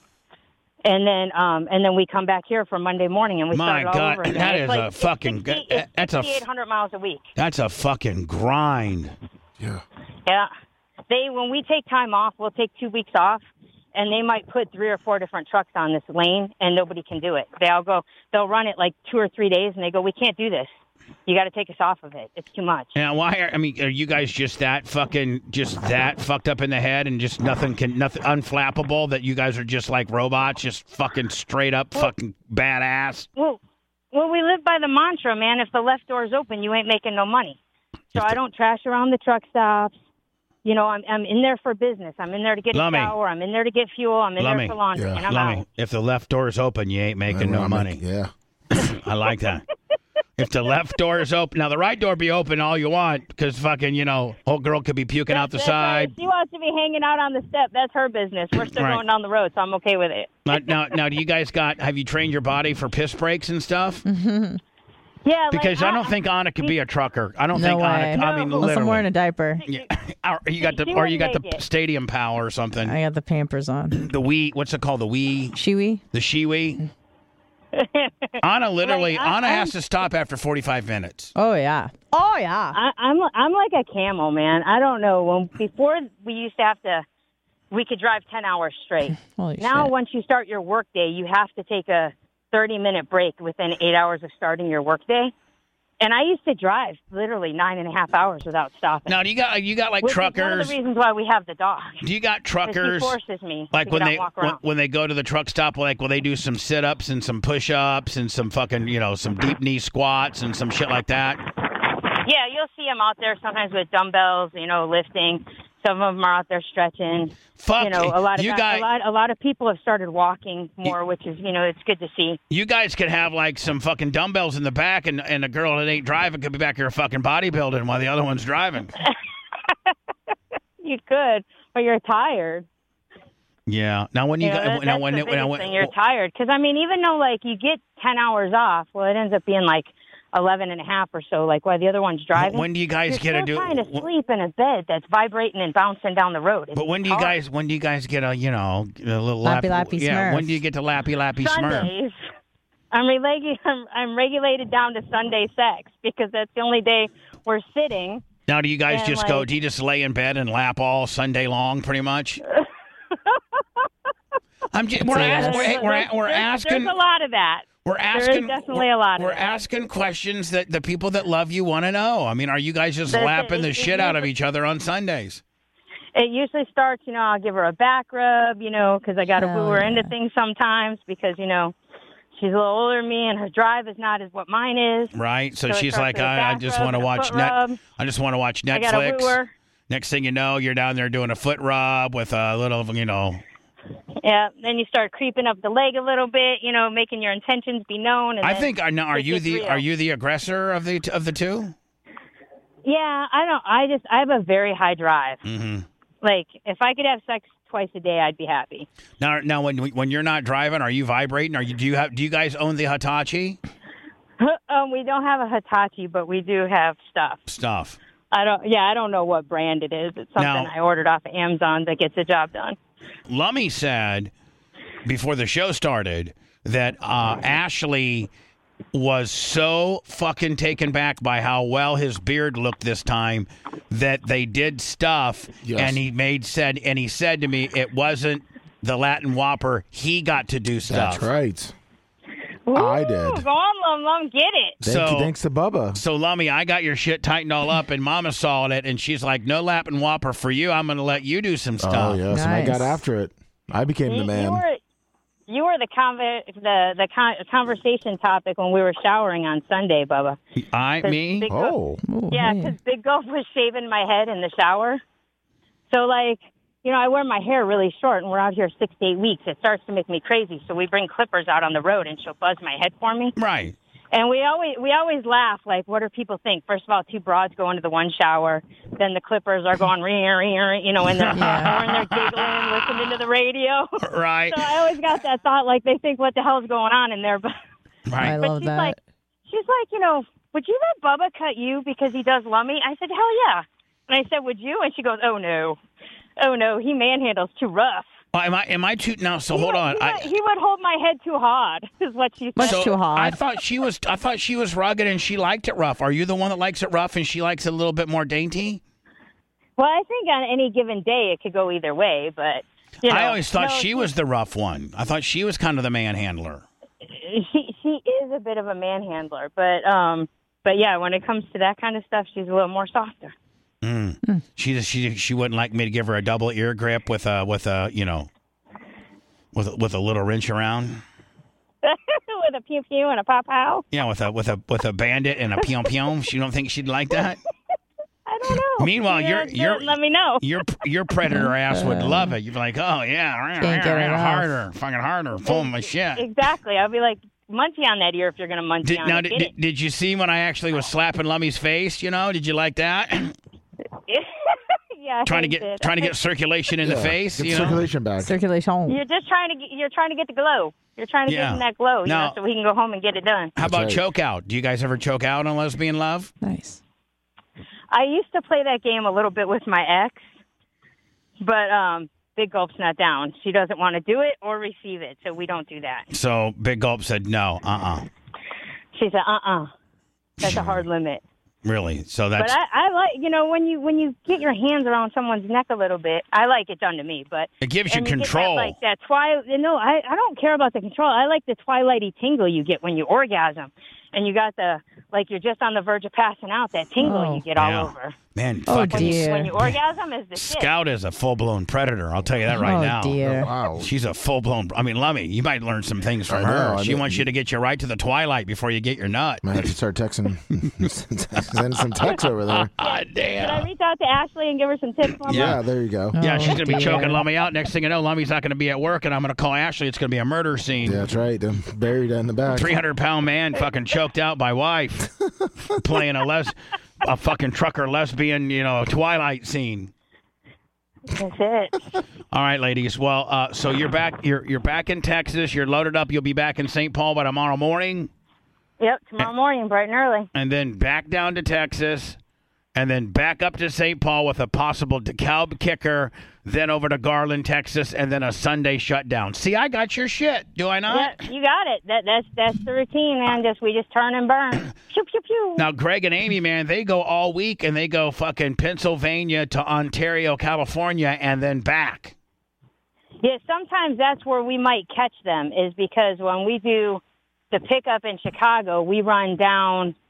And then, um, and then we come back here for Monday morning, and we My start all God, over again. that It's is like, a it's fucking sixty, g- it's that's a f- sixty-eight hundred miles a week. That's a fucking grind. Yeah. Yeah. They when we take time off, we'll take two weeks off, and they might put three or four different trucks on this lane, and nobody can do it. They all go, they'll run it like two or three days, and they go, we can't do this. You got to take us off of it. It's too much. Now, why are I mean, are you guys just that fucking just that fucked up in the head and just nothing can nothing unflappable that you guys are just like robots, just fucking straight up fucking badass? Well, well, we live by the mantra, man. If the left door is open, you ain't making no money. So I don't trash around the truck stops. You know, I'm I'm in there for business. I'm in there to get Lummy. a shower. I'm in there to get fuel. I'm in Lummy. there for laundry, and I'm Lummy, out. if the left door is open, you ain't making no money. Yeah. I like that. If the left door is open, now the right door be open all you want, because fucking, you know, old girl could be puking out the That's right. side. If she wants to be hanging out on the step, that's her business. We're still Right. going down the road, so I'm okay with it. Now, now, now, do you guys got? Have you trained your body for piss breaks and stuff? Yeah, Because like, I don't think Anna could be a trucker. I don't No think way. Anna. I mean, Unless I'm literally. wearing a diaper. Or you got the, She or you got wouldn't the make it. stadium power or something. I got the Pampers on. The wee, what's it called? The wee, Shiwi. the shiwi. Anna literally, Like, I- Anna I'm- has to stop after forty-five minutes. Oh yeah. Oh yeah. I, I'm I'm like a camel, man. I don't know. When before we used to have to, we could drive ten hours straight. Holy now, shit. once you start your workday, you have to take a thirty minute break within eight hours of starting your workday. And I used to drive literally nine and a half hours without stopping. Now, do you got you got like Which is one of truckers? the reasons why we have the dog. Do you got 'Cause truckers? He forces me Like to when get out they and walk when, around. when they go to the truck stop, like will they do some sit ups and some push ups and some fucking you know some deep knee squats and some shit like that? Yeah, you'll see them out there sometimes with dumbbells, you know, lifting. Some of them are out there stretching. Fuck, you know, a lot of you guys, guys- a lot, a lot of people have started walking more, which is, you know, it's good to see. You guys could have like some fucking dumbbells in the back, and and a girl that ain't driving could be back here fucking bodybuilding while the other one's driving. You could, but you're tired. Yeah. Now when you, You know, got that- now that's when the it- biggest now when thing. You're tired because I mean, even though like you get ten hours off, well, it ends up being like eleven and a half or so. Like while the other one's driving. when do you guys you're get to still do- trying to sleep in a bed that's vibrating and bouncing down the road. It's But when do you hard. guys when do you guys get a you know a little Lappy lap- Lappy yeah Smurf. when do you get to lappy lappy smurf? Sundays. I'm, relegu- I'm, I'm regulated down to Sunday sex because that's the only day we're sitting. Now do you guys And, just go? like- Do you just lay in bed and lap all Sunday long, pretty much? I'm just, we're, There's- ask, we're, hey, we're, there's- we're there's- asking. There's a lot of that. We're There is asking. definitely we're, a lot of We're that. asking questions that the people that love you want to know. I mean, are you guys just That's it. lapping the It's- shit it's out of never- each other on Sundays? It usually starts, you know, I'll give her a back rub, you know, because I got to Hell woo her yeah. into things sometimes because, you know, she's a little older than me and her drive is not as what mine is. Right. So, So it she's starts like, with a I, I back just rub want to and a watch foot net. rub. I just want to watch I got to Netflix. woo her. Next thing you know, you're down there doing a foot rub with a little, you know. Yeah. Then you start creeping up the leg a little bit, you know, making your intentions be known. And I then think. I know. Are it you gets the real. Are you the aggressor of the of the two? Yeah, I don't. I just I have a very high drive. Mm-hmm. Like if I could have sex twice a day, I'd be happy. Now, now, when when you're not driving, are you vibrating? Are you do you have do you guys own the Hitachi um, we don't have a Hitachi, but we do have stuff. stuff? I don't. Yeah, I don't know what brand it is. It's something Now- I ordered off of Amazon that gets the job done. Lummy said before the show started that uh, Ashley was so fucking taken back by how well his beard looked this time that they did stuff, Yes. and he made said and he said to me it wasn't the Latin Whopper. He got to do stuff. That's right. Ooh, I did. Go on, Lum Lum, get it. Thank So- you. Thanks to Bubba. So, Lummy, I got your shit tightened all up, and Mama saw it, and she's like, no Latin Whopper for you. I'm going to let you do some stuff. Oh, yes. And I got Nice. after it. I became You, the man. you were you were the conver- the the con- conversation topic when we were showering on Sunday, Bubba. I, me? Big Oh. Ooh, Yeah, hey. because Big Gulp was shaving my head in the shower. So, like, you know, I wear my hair really short, and we're out here six to eight weeks. It starts to make me crazy. So we bring clippers out on the road, and she'll buzz my head for me. Right. And we always we always laugh, like, what do people think? First of all, two broads go into the one shower. Then the clippers are going, ring, ring, ring, you know, and they're, Yeah. or and they're giggling, listening to the radio. Right. So I always got that thought, like, they think, what the hell's going on in there? But, Right. I but love she's that. like, she's like, you know, would you let Bubba cut you because he does Lummy? I said, hell yeah. And I said, would you? And she goes, oh, no. Oh, no, he manhandles too rough. Well, am I am I too now? So He hold would- on. He, I, would, he would hold my head too hard, is what she said. Much so too hard. I thought she was I thought she was rugged and she liked it rough. Are you the one that likes it rough and she likes it a little bit more dainty? Well, I think on any given day it could go either way, but you know, I always thought no, she was the rough one. I thought she was kind of the manhandler. She she is a bit of a manhandler, but um, but yeah, when it comes to that kind of stuff, she's a little more softer. Mm. She she she wouldn't like me to give her a double ear grip with a with a you know with a, with a little wrench around. With a pew pew and a pow pow. Yeah, with a with a with a bandit and a pew pew. She don't think she'd like that. I don't know. Meanwhile, Yeah, you're just you're let me know. your your predator ass would love it. You'd be like, oh yeah, Can't get it off. harder, fucking harder, pull my shit. Exactly. I'll be like, munchie on that ear if you're going to munchie Did, on now, it. did, Get did, did you see when I actually was slapping Lummy's face? You know, did you like that? it. Yeah, I trying to get did. trying to get circulation in the Yeah, face. get You know? circulation back. Circulation. You're just trying to get, you're trying to get the glow. You're trying to Yeah. get him that glow, you Now- know, so we can go home and get it done. How about right. choke out? Do you guys ever choke out on lesbian love? Nice. I used to play that game a little bit with my ex, but um, Big Gulp's not down. She doesn't want to do it or receive it, so we don't do that. So Big Gulp said no. Uh uh She said, "Uh-uh, that's a hard limit." Really? So that's But I, I like, you know, when you when you get your hands around someone's neck a little bit, I like it done to me. But it gives you and you get control. that, like that twilight. No, I I don't care about the control. I like the twilighty tingle you get when you orgasm, and you got the like you're just on the verge of passing out. That tingle Oh. you get Yeah. all over. Man, Oh, fucking dear. When you orgasm is the shit. Scout is a full blown predator. I'll tell you that right Oh, now. dear. Wow. She's a full blown. I mean, Lummy, you might learn some things from I her. know, I she mean- wants you to get you right to the twilight before you get your nut. Might have to start texting, sending some texts over there. Ah, Should I damn. reach out to Ashley and give her some tips? Mama? Yeah, there you go. Yeah, Oh, she's gonna be dear. choking Lummy out. Next thing you know, Lummy's not gonna be at work, and I'm gonna call Ashley. It's gonna be a murder scene. Yeah, that's right. Um, buried in the back. Three hundred pound man fucking choked out by wife, playing a les, a fucking trucker lesbian, you know, Twilight scene. That's it. All right, ladies. Well, uh, so you're back. You're you're back in Texas. You're loaded up. You'll be back in Saint Paul by tomorrow morning, Yep, tomorrow morning, bright and early. and then back down to Texas, and then back up to Saint Paul with a possible DeKalb kicker, then over to Garland, Texas, and then a Sunday shutdown. See, I got your shit. Do I not? Yeah, you got it. That that's that's the routine, man. Just we just turn and burn. Pew pew pew. Now, Greg and Amy, man, they go all week, and they go fucking Pennsylvania to Ontario, California, and then back. Yeah, sometimes that's where we might catch them is because when we do the pickup in Chicago, we run down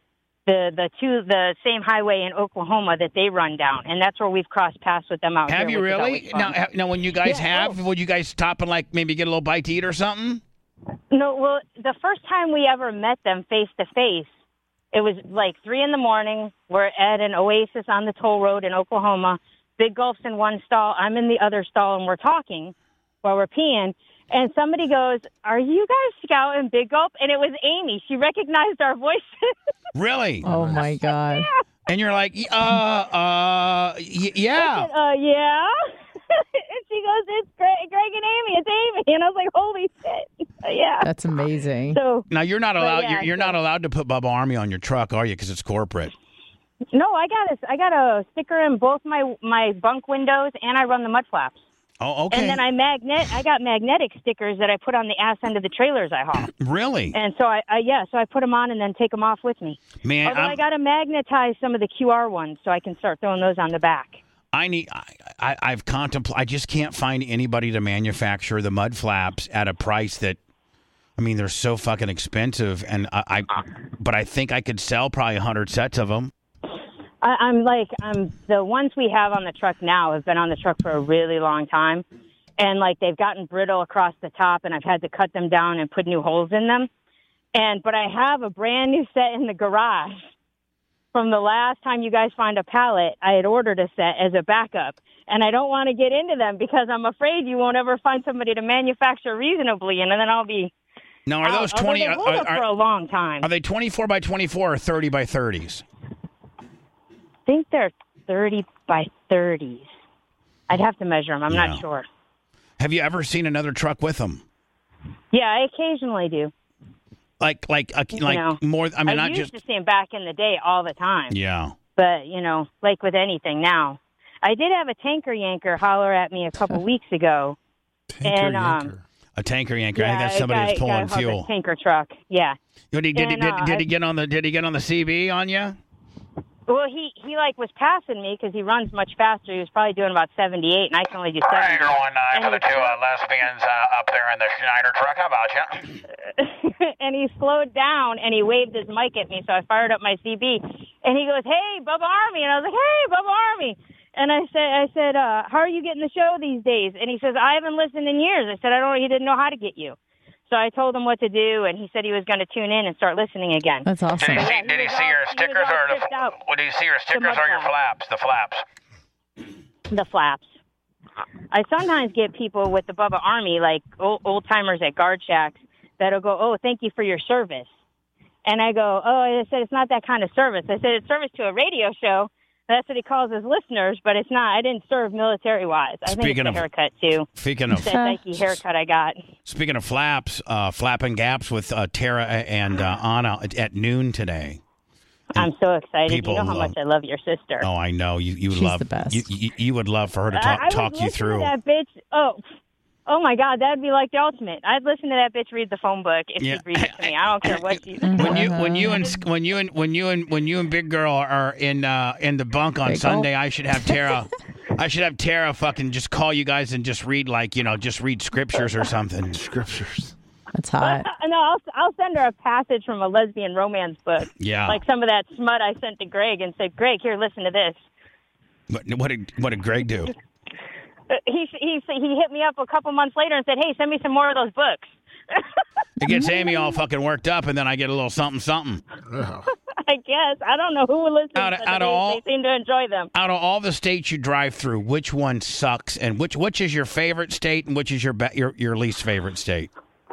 the the two the same highway in Oklahoma that they run down, and that's where we've crossed paths with them out Have here. you which is really? always fun. Now, ha- now, when you guys Yeah, have, would you guys stop and like maybe get a little bite to eat or something? No, well, the first time we ever met them face to face, it was like three in the morning. We're at an Oasis on the toll road in Oklahoma. Big Gulp's in one stall. I'm in the other stall, and we're talking while we're peeing. And somebody goes, "Are you guys Scout and Big Gulp?" And it was Amy. She recognized our voices. Really? Oh my God. Yeah. And you're like, uh, uh, y- yeah. I said, uh, yeah. And she goes, "It's Greg, Greg and Amy. It's Amy." And I was like, "Holy shit!" Yeah. That's amazing. So Now you're not but allowed. yeah, you're you're so- not allowed to put Bubba Army on your truck, are you? Because it's corporate. No, I got a I got a sticker in both my my bunk windows, and I run the mud flaps. Oh, okay. And then I magnet I got magnetic stickers that I put on the ass end of the trailers I haul. Really? And so I, I yeah, so I put them on and then take them off with me. Man, Although I'm- I got to magnetize some of the Q R ones so I can start throwing those on the back. I need. I, I I've contemplated. I just can't find anybody to manufacture the mud flaps at a price that. I mean, they're so fucking expensive, and I. I but I think I could sell probably a hundred sets of them. I, I'm like, I'm the ones we have on the truck now have been on the truck for a really long time, and like they've gotten brittle across the top, and I've had to cut them down and put new holes in them. And but I have a brand new set in the garage from the last time you guys find a pallet. I had ordered a set as a backup, and I don't want to get into them because I'm afraid you won't ever find somebody to manufacture reasonably, and then I'll be. Now, are out. those Although twenty? They Are, hold up are, for a long time. are they twenty-four by twenty-four or thirty by thirties? I think they're thirty by thirties. I'd have to measure them. I'm Yeah. not sure. Have you ever seen another truck with them? Yeah, I occasionally do. Like, like, uh, You like know, more. I mean, not used just. to see them back in the day all the time. Yeah. But, you know, like with anything now. I did have a tanker yanker holler at me a couple weeks ago. and um, A tanker yanker. yeah, I think that's a somebody guy, that's pulling guy hauled a fuel. tanker truck. Yeah. Did he, did, he, And, did, uh, did he I- get on the? Did he get on the C B on you? Well, he, he like was passing me because he runs much faster. He was probably doing about seventy-eight, and I can only do seventy. You're one nine And for the he two uh, lesbians uh, up there in the Schneider truck. How about you? and he slowed down and he waved his mic at me, so I fired up my C B. And he goes, "Hey, Bubba Army," and I was like, "Hey, Bubba Army." And I said, "I said, uh, how are you getting the show these days?" And he says, "I haven't listened in years." I said, "I don't. He didn't know how to get you." So I told him what to do, and he said he was going to tune in and start listening again. That's awesome. Did he see, Yeah, did he was see all- your he was stickers all or tripped the? out. What did he see your stickers mud or your flaps. flaps? The flaps. The flaps. I sometimes get people with the Bubba Army, like old, old timers at guard shacks, that'll go, "Oh, thank you for your service." And I go, "Oh," I said, "it's not that kind of service." I said, "It's service to a radio show." That's what he calls his listeners, but it's not. I didn't serve military-wise. I think Speaking it's of- the haircut, too. Speaking of That Nike haircut I got. speaking of flaps, uh, flapping gaps with uh, Tara and uh, Anna at, at noon today. I'm so excited. You people know how love- much I love your sister. Oh, I know you. You She's love the best. You, you. You would love for her to I- talk I was talk you listening through. to that bitch. Oh, oh my God, that'd be like the ultimate. I'd listen to that bitch read the phone book if Yeah. she'd read it to me. I don't care what she. When you when you and when you and when you and when you and Big Girl are in uh, in the bunk on Big Sunday, Girl. I should have Tara. I should have Tara fucking just call you guys and just read like you know just read scriptures or something. Scriptures. That's hot. No, I'll I'll send her a passage from a lesbian romance book. Yeah. Like some of that smut I sent to Greg and said, "Greg, here, listen to this." What, what did what did Greg do? Uh, He he he hit me up a couple months later and said, "Hey, send me some more of those books." It gets Amy all fucking worked up, and then I get a little something something. I guess I don't know who listens, Out of- but out they, of all- they seem to enjoy them. Out of all the states you drive through, which one sucks, and which which is your favorite state, and which is your be- your your least favorite state?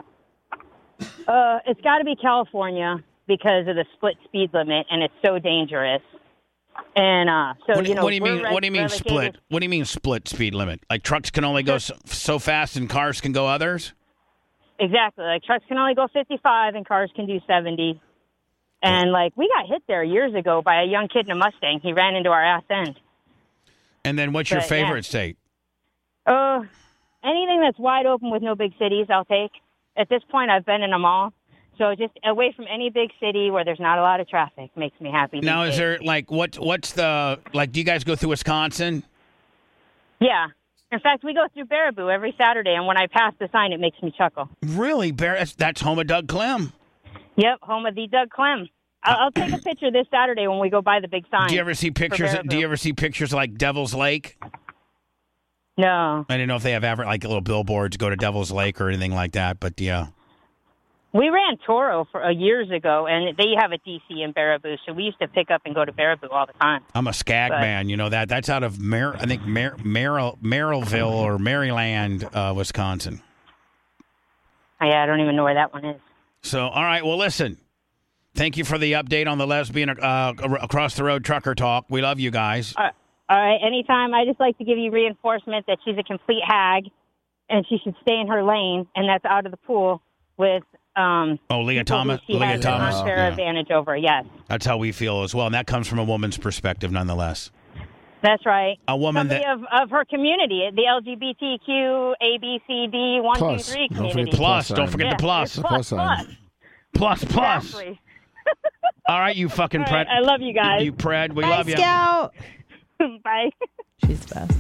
Uh, it's got to be California because of the split speed limit, and it's so dangerous. And uh, so What, do- you know, what do you we're mean? re- What do you mean relegated- split? What do you mean split speed limit? Like trucks can only go so, so fast, and cars can go others? Exactly. Like trucks can only go fifty-five, and cars can do seventy. And like we got hit there years ago by a young kid in a Mustang. He ran into our ass end. And then what's your But, yeah. favorite state? Uh, anything that's wide open with no big cities, I'll take. At this point, I've been in them all. So just away from any big city where there's not a lot of traffic makes me happy. Now, these is days. there like what? What's the like? Do you guys go through Wisconsin? Yeah. In fact, we go through Baraboo every Saturday, and when I pass the sign, it makes me chuckle. Really, Bear? That's, that's home of Doug Clem. Yep, home of the Doug Clem. I'll, I'll take a picture this Saturday when we go by the big sign. Do you ever see pictures? Do you ever see pictures like Devil's Lake? No. I didn't know if they have ever like little billboards go to Devil's Lake or anything like that, but yeah. We ran Toro for uh, years ago, and they have a D C in Baraboo, so we used to pick up and go to Baraboo all the time. I'm a skag But- man, you know that. That's out of Mar- I think Mar- Merrill Merrillville or Maryland, uh, Wisconsin. Yeah, I don't even know where that one is. So, all right. Well, listen. Thank you for the update on the lesbian uh, across the road trucker talk. We love you guys. Uh, all right, anytime. I just like to give you reinforcement that she's a complete hag, and she should stay in her lane, and that's out of the pool with um. Oh, Leah people who Thomas. She Leah has Thomas. an unfair Yeah. advantage over. Yes, That's how we feel as well, and that comes from a woman's perspective, nonetheless. that's right. A woman Somebody that of, of her community, the L G B T Q A B C D one two Plus. three Don't community. forget the plus. Don't forget the Yeah, plus. plus, plus, plus. Plus, plus. Exactly. All right, you fucking All pred. right, I love you guys. You pred. We Bye, love you. Scout. Bye. She's the best.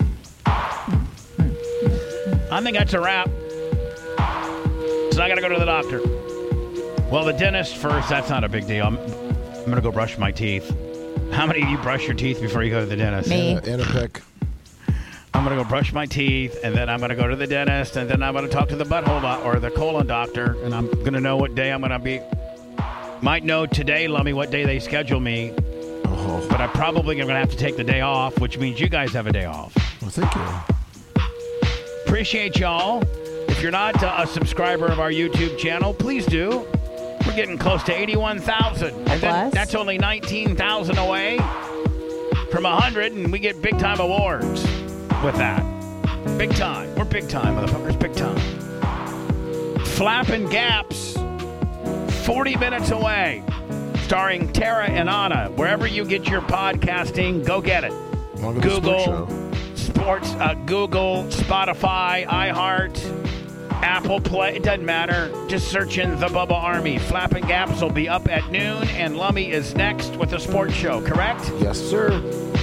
I think that's a wrap. So I got to go to the doctor. Well, the dentist first. That's not a big deal. I'm, I'm going to go brush my teeth. How many of you brush your teeth before you go to the dentist? Me. And a, and a pick. I'm going to go brush my teeth, and then I'm going to go to the dentist, and then I'm going to talk to the butthole doc- or the colon doctor, and I'm going to know what day I'm going to be. Might know today, Lummy, what day they schedule me. Oh. But I probably am going to have to take the day off, which means you guys have a day off. Well, thank you. Appreciate y'all. If you're not uh, a subscriber of our YouTube channel, please do. We're getting close to eighty-one thousand. And then that's only nineteen thousand away from one hundred, and we get big time awards with that. Big time. We're big time, motherfuckers. Big time. Flapping Gaps, forty minutes away, starring Tara and Anna. Wherever you get your podcasting, go get it. Welcome to the Google, Sports Show. Sports, uh, Google, Spotify, iHeart, Apple Play. It doesn't matter. Just search in The Bubba Army. Flapping Gaps will be up at noon, and Lummy is next with the sports show, correct? Yes, sir.